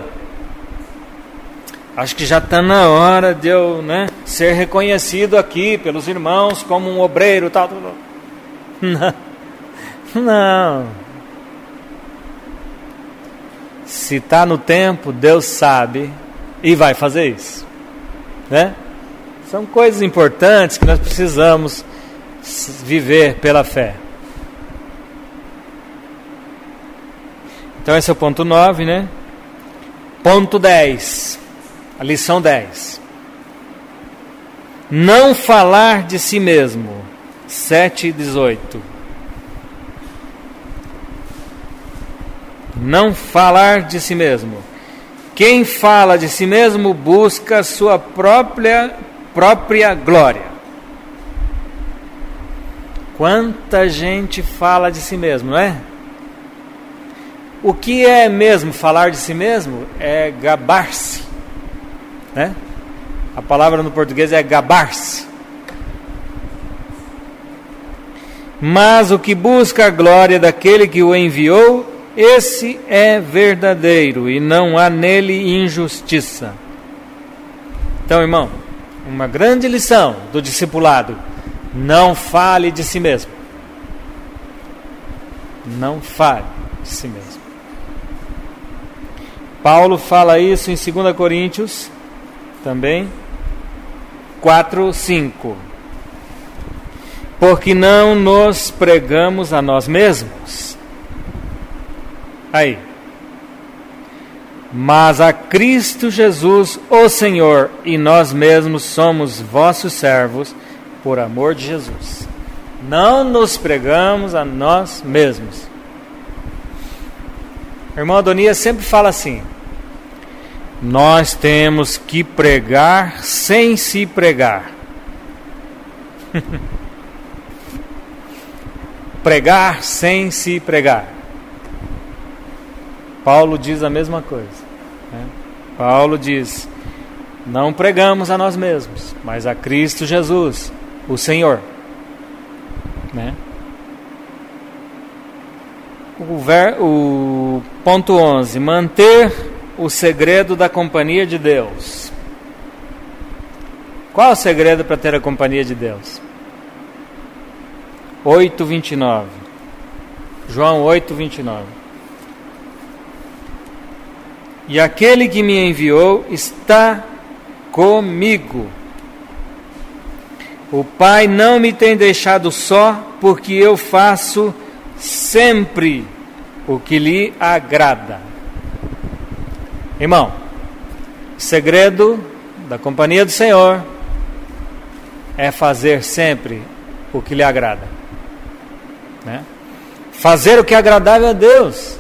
Acho que já está na hora de eu, né, ser reconhecido aqui pelos irmãos como um obreiro, tal, tal, tal. Não. Não. Se está no tempo, Deus sabe e vai fazer isso, né? São coisas importantes que nós precisamos viver pela fé. Então esse é o ponto nove, né? Ponto dez, a lição dez. Não falar de si mesmo, sete e dezoito. Não falar de si mesmo. Quem fala de si mesmo busca sua própria, própria glória. Quanta gente fala de si mesmo, não é? O que é mesmo falar de si mesmo? É gabar-se, né? A palavra no português é gabar-se. Mas o que busca a glória daquele que o enviou, esse é verdadeiro e não há nele injustiça. Então, irmão, uma grande lição do discipulado: não fale de si mesmo. Não fale de si mesmo. Paulo fala isso em dois Coríntios também, quatro, cinco. Porque não nos pregamos a nós mesmos. Aí. Mas a Cristo Jesus, o Senhor, e nós mesmos somos vossos servos, por amor de Jesus. Não nos pregamos a nós mesmos. O irmão Adonias sempre fala assim: nós temos que pregar sem se pregar. Pregar sem se pregar. Paulo diz a mesma coisa, né? Paulo diz: não pregamos a nós mesmos, mas a Cristo Jesus, o Senhor, né? O, ver, o ponto onze: manter o segredo da companhia de Deus. Qual é o segredo para ter a companhia de Deus? oito, vinte e nove. João oito, vinte e nove. E aquele que me enviou está comigo. O Pai não me tem deixado só, porque eu faço sempre o que lhe agrada. Irmão, o segredo da companhia do Senhor é fazer sempre o que lhe agrada, né? Fazer o que é agradável a Deus,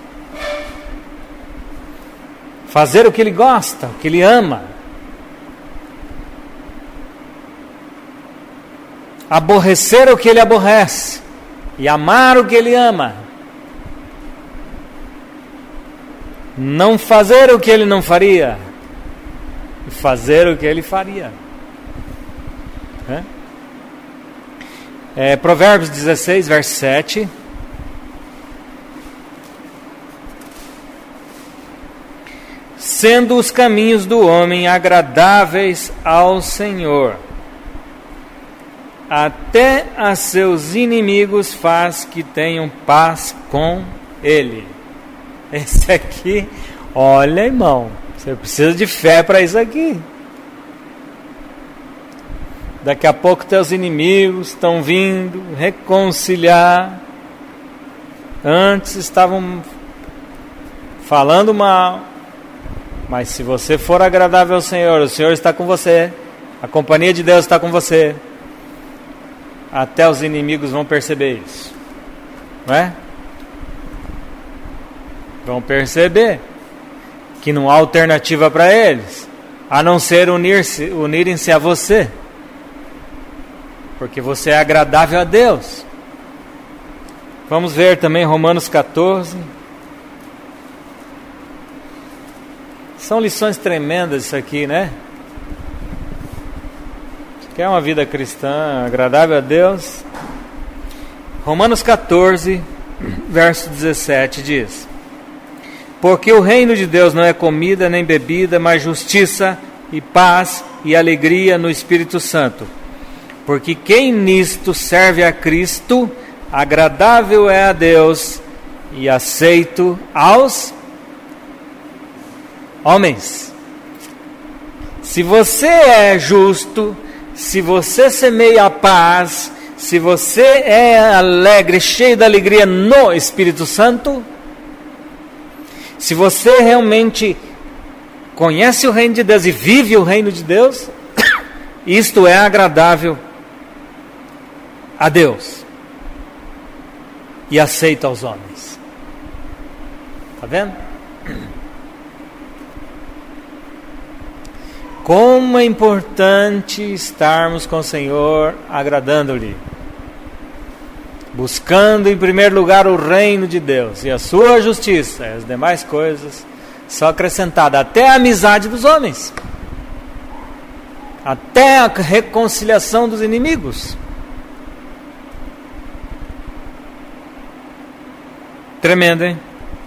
fazer o que Ele gosta, o que Ele ama, aborrecer o que Ele aborrece e amar o que Ele ama, não fazer o que Ele não faria e fazer o que Ele faria. É? É, Provérbios dezesseis, verso sete. Sendo os caminhos do homem agradáveis ao Senhor, até a seus inimigos faz que tenham paz com Ele. Esse aqui, olha, irmão, você precisa de fé para isso aqui. Daqui a pouco teus inimigos estão vindo reconciliar. Antes estavam falando mal, mas se você for agradável ao Senhor, o Senhor está com você, a companhia de Deus está com você, até os inimigos vão perceber isso, não é? Vão perceber que não há alternativa para eles, a não ser unir-se, unirem-se a você, porque você é agradável a Deus. Vamos ver também Romanos catorze. São lições tremendas isso aqui, né? Você quer uma vida cristã agradável a Deus? Romanos catorze, verso dezessete diz: porque o reino de Deus não é comida nem bebida, mas justiça e paz e alegria no Espírito Santo. Porque quem nisto serve a Cristo, agradável é a Deus e aceito aos homens. Se você é justo, se você semeia a paz, se você é alegre, cheio da alegria no Espírito Santo, se você realmente conhece o reino de Deus e vive o reino de Deus, isto é agradável a Deus e aceito aos homens. Está vendo? Como é importante estarmos com o Senhor, agradando-lhe, buscando em primeiro lugar o reino de Deus e a sua justiça, e as demais coisas são acrescentadas, até a amizade dos homens, até a reconciliação dos inimigos. Tremendo, hein?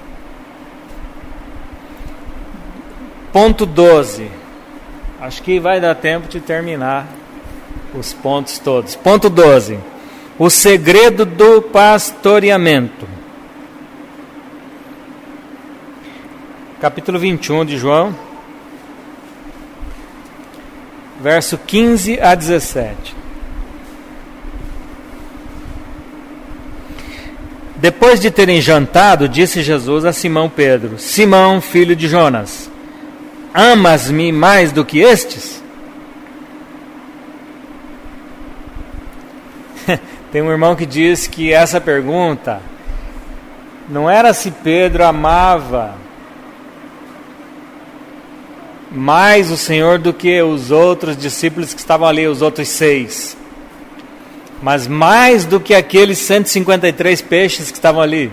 Ponto doze. Acho que vai dar tempo de terminar os pontos todos. Ponto doze. O segredo do pastoreamento. Capítulo vinte e um de João, verso quinze a dezessete. Depois de terem jantado, disse Jesus a Simão Pedro: Simão, filho de Jonas, amas-me mais do que estes? Tem um irmão que diz que essa pergunta não era se Pedro amava mais o Senhor do que os outros discípulos que estavam ali, os outros seis, mas mais do que aqueles cento e cinquenta e três peixes que estavam ali.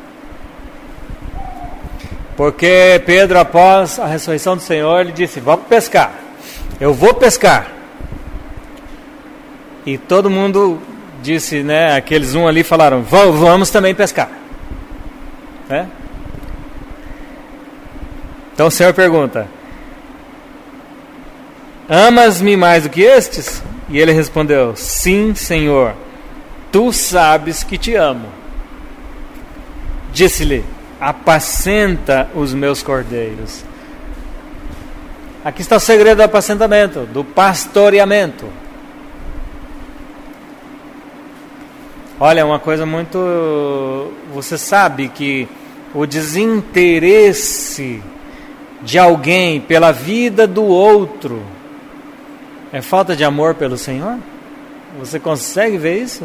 Porque Pedro, após a ressurreição do Senhor, ele disse: vamos pescar, eu vou pescar. E todo mundo disse, né, aqueles um ali falaram: vamos também pescar, né? Então o Senhor pergunta: amas-me mais do que estes? E ele respondeu, sim, Senhor, tu sabes que te amo. Disse-lhe, apacenta os meus cordeiros. Aqui está o segredo do apacentamento, do pastoreamento. Olha, uma coisa muito... Você sabe que o desinteresse de alguém pela vida do outro é falta de amor pelo Senhor? Você consegue ver isso?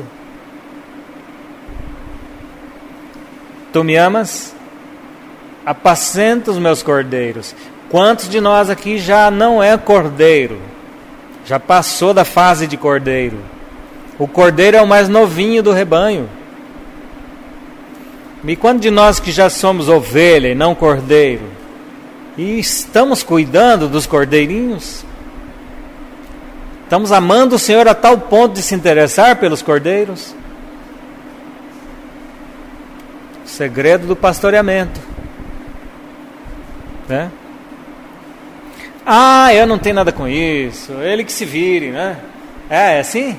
Tu me amas? Apacenta os meus cordeiros. Quantos de nós aqui já não é cordeiro? Já passou da fase de cordeiro. O cordeiro é o mais novinho do rebanho. E quantos de nós que já somos ovelha e não cordeiro? E estamos cuidando dos cordeirinhos? Estamos amando o Senhor a tal ponto de se interessar pelos cordeiros? O segredo do pastoreamento, né? Ah, eu não tenho nada com isso, ele que se vire, né? É, é assim?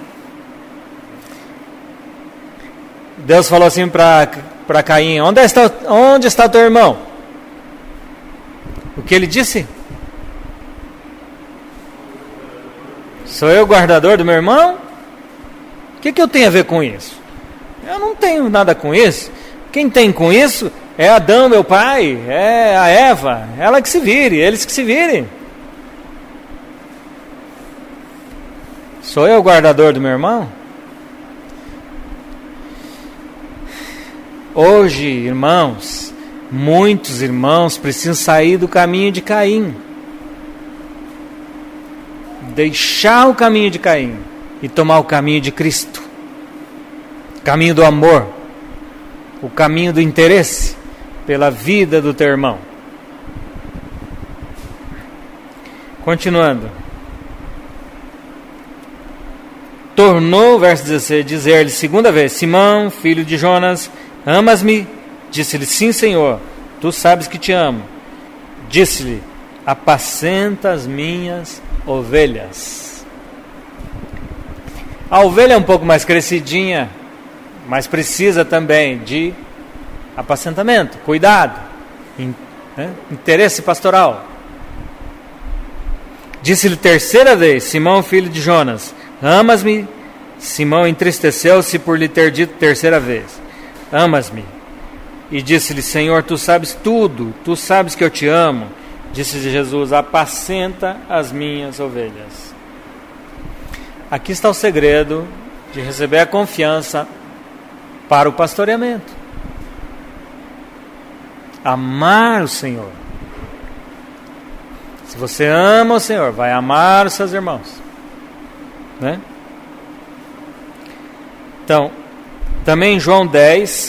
Deus falou assim para Caim, onde está, onde está teu irmão? O que ele disse? Sou eu o guardador do meu irmão? O que, que eu tenho a ver com isso? Eu não tenho nada com isso. Quem tem com isso é Adão, meu pai, é a Eva, ela que se vire, eles que se virem. Sou eu o guardador do meu irmão? Hoje, irmãos, muitos irmãos precisam sair do caminho de Caim. Deixar o caminho de Caim e tomar o caminho de Cristo. O caminho do amor. O caminho do interesse pela vida do teu irmão. Continuando. Tornou, verso dezesseis, dizer-lhe segunda vez, Simão, filho de Jonas, amas-me? Disse-lhe, sim, Senhor, tu sabes que te amo. Disse-lhe, apacenta as minhas ovelhas. A ovelha é um pouco mais crescidinha, mas precisa também de apacentamento, cuidado, né? Interesse pastoral. Disse-lhe terceira vez, Simão, filho de Jonas, amas-me? Simão entristeceu-se por lhe ter dito terceira vez, amas-me? E disse-lhe, Senhor, tu sabes tudo, tu sabes que eu te amo. Disse Jesus, apacenta as minhas ovelhas. Aqui está o segredo de receber a confiança para o pastoreamento. Amar o Senhor. Se você ama o Senhor, vai amar os seus irmãos, né? Então, também em João dez,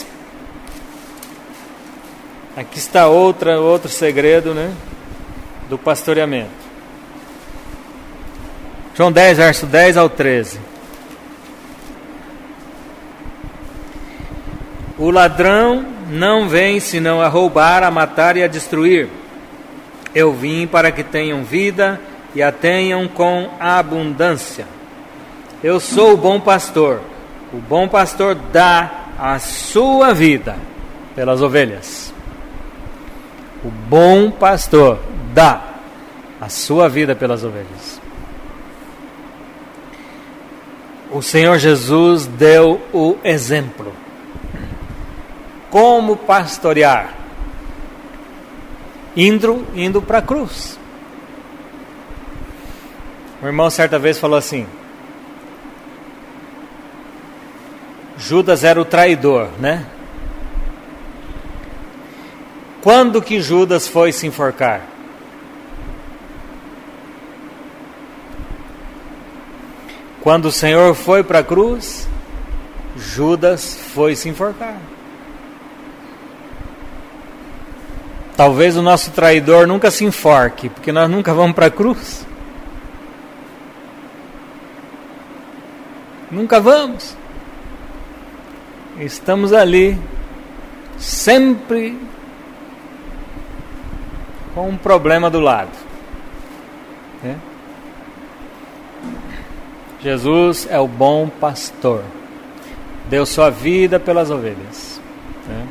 aqui está outra, outro segredo, né, do pastoreamento. João dez, verso dez ao treze. O ladrão não vem senão a roubar, a matar e a destruir. Eu vim para que tenham vida e a tenham com abundância. Eu sou o bom pastor. O bom pastor dá a sua vida pelas ovelhas. O bom pastor dá a sua vida pelas ovelhas. O Senhor Jesus deu o exemplo. Como pastorear? Indo, indo para a cruz. O irmão certa vez falou assim, Judas era o traidor, né? Quando que Judas foi se enforcar? Quando o Senhor foi para a cruz, Judas foi se enforcar. Talvez o nosso traidor nunca se enforque, porque nós nunca vamos para a cruz. Nunca vamos. Estamos ali, sempre com um problema do lado. É? Jesus é o bom pastor. Deu sua vida pelas ovelhas. Né?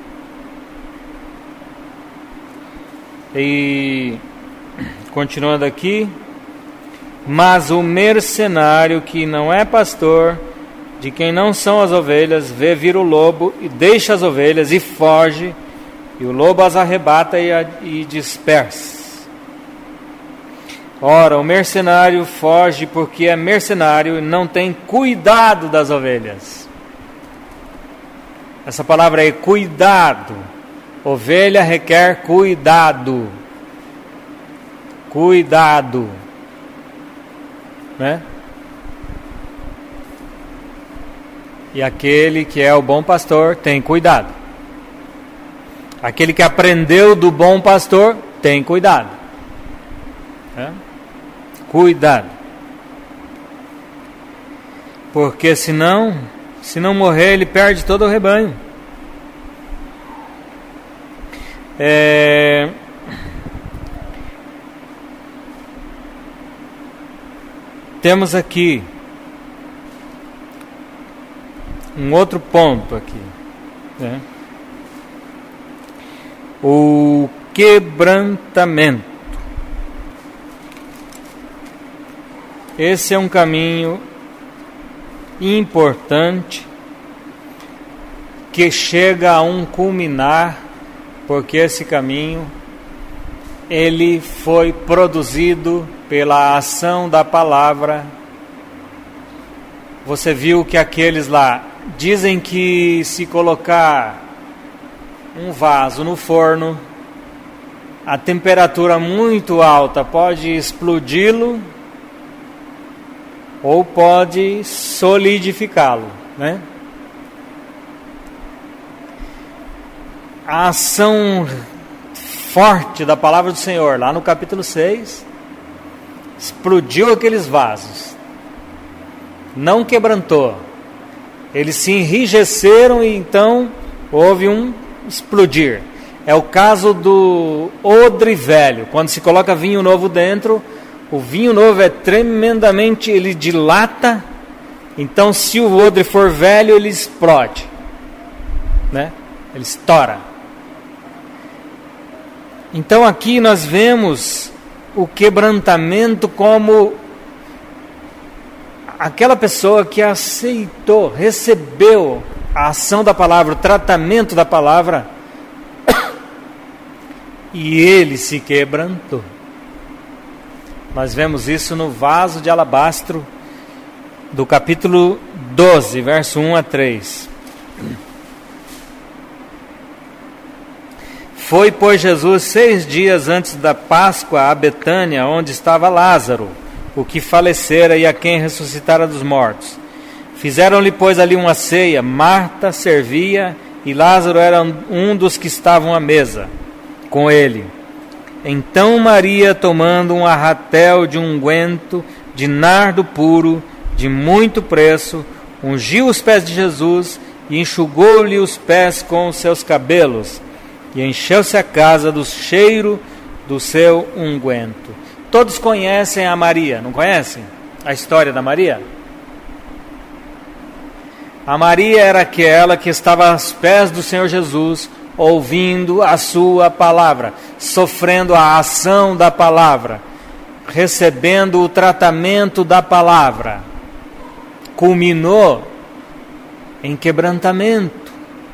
E continuando aqui, mas o mercenário que não é pastor, de quem não são as ovelhas, vê vir o lobo e deixa as ovelhas e foge, e o lobo as arrebata e, a, e dispersa. Ora, o mercenário foge porque é mercenário e não tem cuidado das ovelhas. Essa palavra é cuidado. Ovelha requer cuidado. Cuidado. Né? E aquele que é o bom pastor tem cuidado. Aquele que aprendeu do bom pastor tem cuidado. Né? Cuidado. Porque senão, se não morrer, ele perde todo o rebanho. É... Temos aqui um outro ponto aqui, né? O quebrantamento. Esse é um caminho importante que chega a um culminar, porque esse caminho ele foi produzido pela ação da palavra. Você viu que aqueles lá dizem que se colocar um vaso no forno, a temperatura muito alta pode explodi-lo ou pode solidificá-lo, né? A ação forte da palavra do Senhor, lá no capítulo seis, explodiu aqueles vasos, não quebrantou, eles se enrijeceram e então houve um explodir. É o caso do odre velho, quando se coloca vinho novo dentro, o vinho novo é tremendamente, ele dilata, então se o odre for velho, ele explode, né? Ele estoura. Então aqui nós vemos o quebrantamento como aquela pessoa que aceitou, recebeu a ação da palavra, o tratamento da palavra, e ele se quebrantou. Nós vemos isso no vaso de alabastro do capítulo doze, verso um a três. Foi, pois, Jesus seis dias antes da Páscoa a Betânia, onde estava Lázaro, o que falecera e a quem ressuscitara dos mortos. Fizeram-lhe, pois, ali uma ceia. Marta servia e Lázaro era um dos que estavam à mesa com ele. Então Maria, tomando um arratel de unguento de nardo puro, de muito preço, ungiu os pés de Jesus e enxugou-lhe os pés com os seus cabelos, e encheu-se a casa do cheiro do seu unguento. Todos conhecem a Maria, não conhecem a história da Maria? A Maria era aquela que estava aos pés do Senhor Jesus, ouvindo a sua palavra, sofrendo a ação da palavra, recebendo o tratamento da palavra. Culminou em quebrantamento.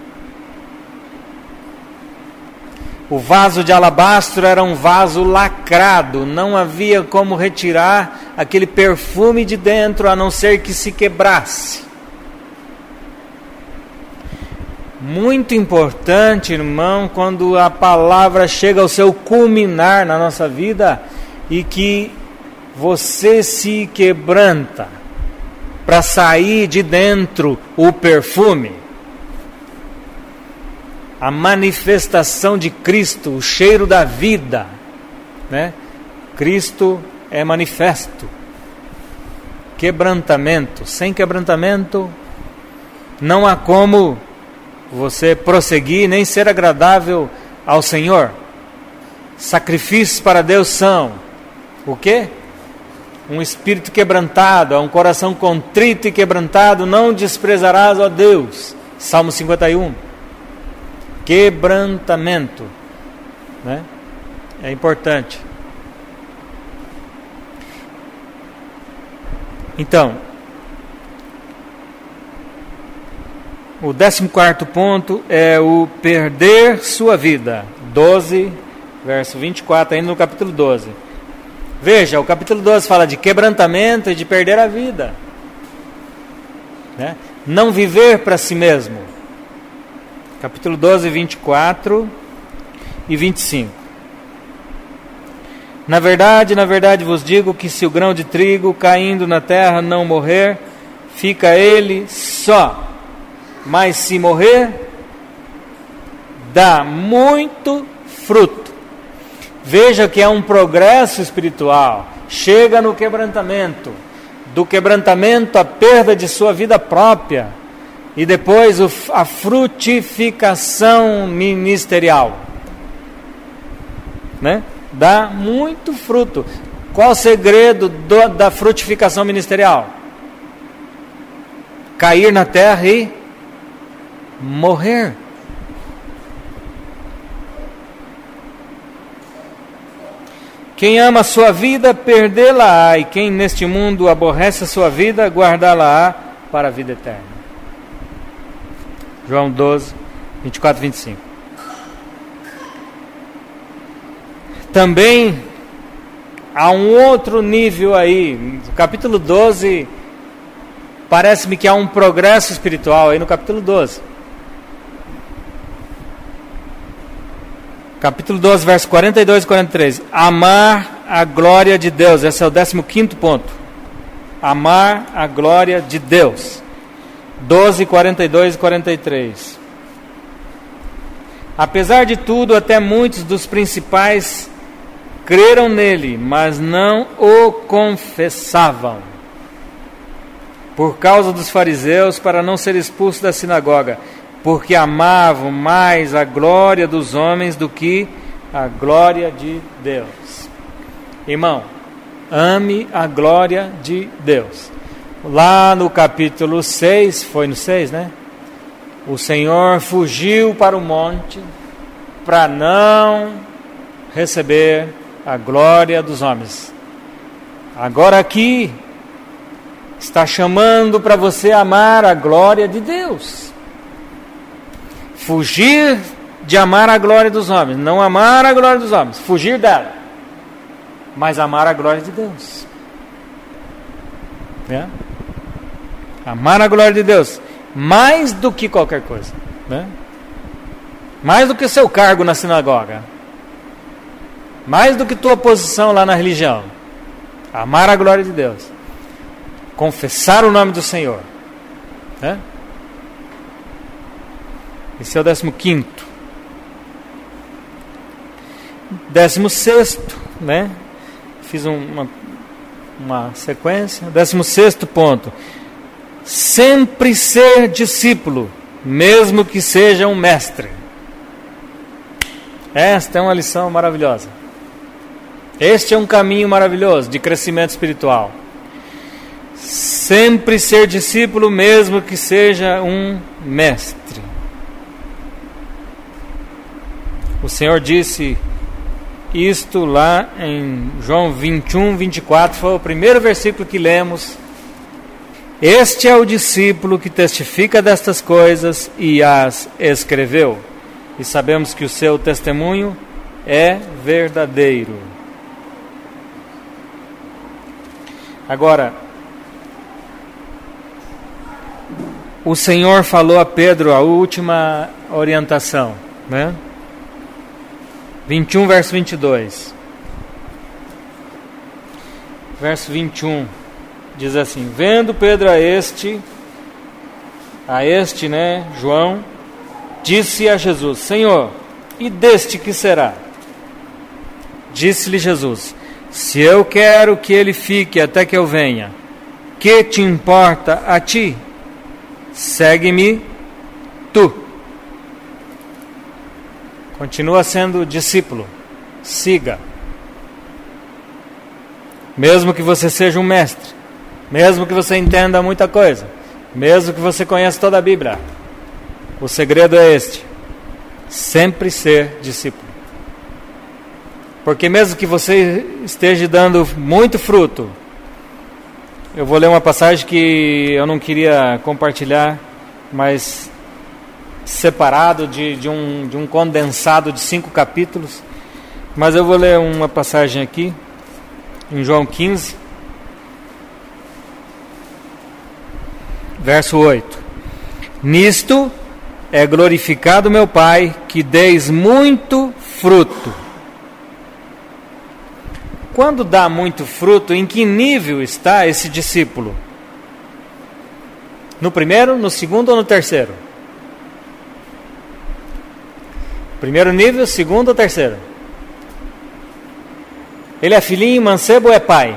O vaso de alabastro era um vaso lacrado, não havia como retirar aquele perfume de dentro, a não ser que se quebrasse. Muito importante, irmão, quando a palavra chega ao seu culminar na nossa vida e que você se quebranta para sair de dentro o perfume. A manifestação de Cristo, o cheiro da vida, né? Cristo é manifesto. Quebrantamento. Sem quebrantamento não há como você prosseguir nem ser agradável ao Senhor. Sacrifícios para Deus são o quê? um espírito quebrantado, a um coração contrito e quebrantado, não desprezarás, ó Deus. Salmo cinquenta e um. Quebrantamento, né? É importante. Então, o décimo quarto ponto é o perder sua vida. doze, verso vinte e quatro, ainda no capítulo doze. Veja, o capítulo doze fala de quebrantamento e de perder a vida, né? Não viver para si mesmo. Capítulo doze, vinte e quatro e vinte e cinco. Na verdade, na verdade vos digo que se o grão de trigo caindo na terra não morrer, fica ele só. Mas se morrer, dá muito fruto. Veja que é um progresso espiritual. Chega no quebrantamento. Do quebrantamento, a perda de sua vida própria. E depois a frutificação ministerial, né? Dá muito fruto. Qual o segredo do, da frutificação ministerial? Cair na terra e morrer. Quem ama a sua vida, perdê-la-á, e quem neste mundo aborrece a sua vida, guardá-la-á para a vida eterna. João doze, vinte e quatro e vinte e cinco. Também há um outro nível aí. No capítulo doze, parece-me que há um progresso espiritual aí no capítulo doze. Capítulo doze, verso quarenta e dois e quarenta e três. Amar a glória de Deus. Esse é o décimo quinto ponto. Amar a glória de Deus. doze, quarenta e dois e quarenta e três. Apesar de tudo, até muitos dos principais creram nele, mas não o confessavam, por causa dos fariseus, para não ser expulso da sinagoga, porque amavam mais a glória dos homens do que a glória de Deus. Irmão, ame a glória de Deus. Lá no capítulo seis, foi no seis, né? O Senhor fugiu para o monte para não receber a glória dos homens. Agora aqui está chamando para você amar a glória de Deus. Fugir de amar a glória dos homens, não amar a glória dos homens, fugir dela, mas amar a glória de Deus. É? Amar a glória de Deus mais do que qualquer coisa, né? Mais do que o seu cargo na sinagoga, mais do que tua posição lá na religião. Amar a glória de Deus, confessar o nome do Senhor, né? Esse é o décimo quinto. Décimo sexto, né? Fiz um, uma, uma sequência. Décimo sexto ponto. Sempre ser discípulo, mesmo que seja um mestre. Esta é uma lição maravilhosa. Este é um caminho maravilhoso de crescimento espiritual. Sempre ser discípulo, mesmo que seja um mestre. O Senhor disse isto lá em João vinte e um, vinte e quatro, foi o primeiro versículo que lemos. Este é o discípulo que testifica destas coisas e as escreveu. E sabemos que o seu testemunho é verdadeiro. Agora, o Senhor falou a Pedro a última orientação, né? vinte e um, verso vinte e dois. Verso vinte e um diz assim: vendo Pedro a este, a este, né, João, disse a Jesus: Senhor, e deste que será? Disse-lhe Jesus: se eu quero que ele fique até que eu venha, que te importa a ti? Segue-me tu. Continua sendo discípulo. Siga. mesmo que você seja um mestre, mesmo que você entenda muita coisa, mesmo que você conheça toda a Bíblia, o segredo é este: sempre ser discípulo. Porque mesmo que você esteja dando muito fruto, eu vou ler uma passagem que eu não queria compartilhar, mas separado de, de, um, de um condensado de cinco capítulos, mas eu vou ler uma passagem aqui, em João quinze, verso oito. Nisto é glorificado meu Pai, que deis muito fruto. Quando dá muito fruto, em que nível está esse discípulo? No primeiro, no segundo ou no terceiro? Primeiro nível, segundo ou terceiro? Ele é filhinho, mancebo ou é pai?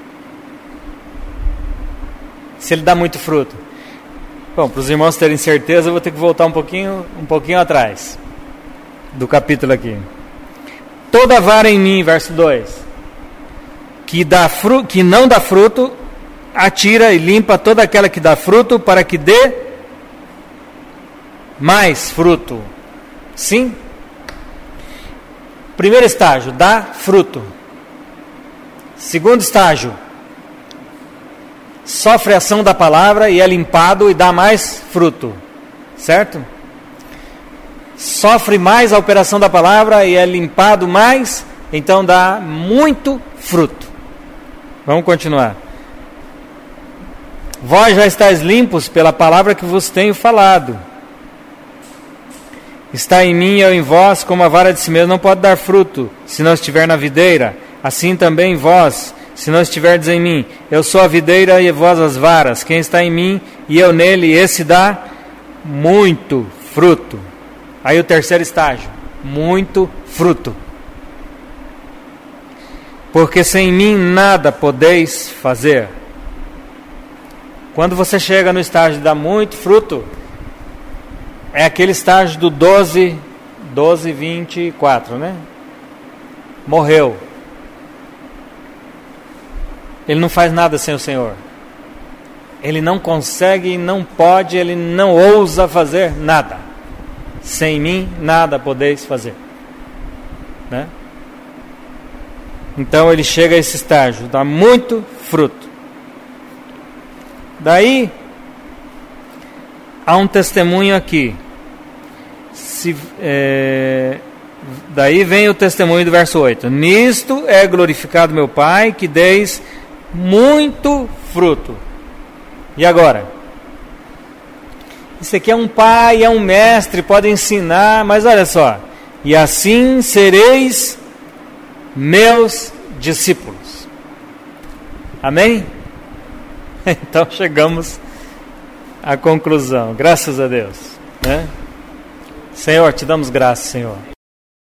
Se ele dá muito fruto. Bom, para os irmãos terem certeza, eu vou ter que voltar um pouquinho, um pouquinho atrás do capítulo aqui. Toda vara em mim, verso dois, que, dá fru, que não dá fruto, atira e limpa toda aquela que dá fruto, para que dê mais fruto. Sim? Primeiro estágio, dá fruto. Segundo estágio, sofre a ação da palavra e é limpado e dá mais fruto. Certo? Sofre mais a operação da palavra e é limpado mais, então dá muito fruto. Vamos continuar. Vós já estáis limpos pela palavra que vos tenho falado. Está em mim e eu em vós, como a vara de si mesmo não pode dar fruto, se não estiver na videira. Assim também vós, se não estiverdes em mim. Eu sou a videira e vós as varas. Quem está em mim e eu nele, esse dá muito fruto. Aí o terceiro estágio, muito fruto. Porque sem mim nada podeis fazer. Quando você chega no estágio de dar muito fruto, é aquele estágio do doze, doze, vinte e quatro, né? Morreu. Ele não faz nada sem o Senhor. Ele não consegue, não pode, ele não ousa fazer nada. Sem mim nada podeis fazer. Né? Então ele chega a esse estágio, dá muito fruto. Daí, há um testemunho aqui. Se, é, daí vem o testemunho do verso oito. Nisto é glorificado meu Pai, que deis muito fruto. E agora? Isso aqui é um pai, é um mestre, pode ensinar, mas olha só. E assim sereis meus discípulos. Amém? Então chegamos à conclusão. Graças a Deus. Né? Senhor, te damos graças, Senhor.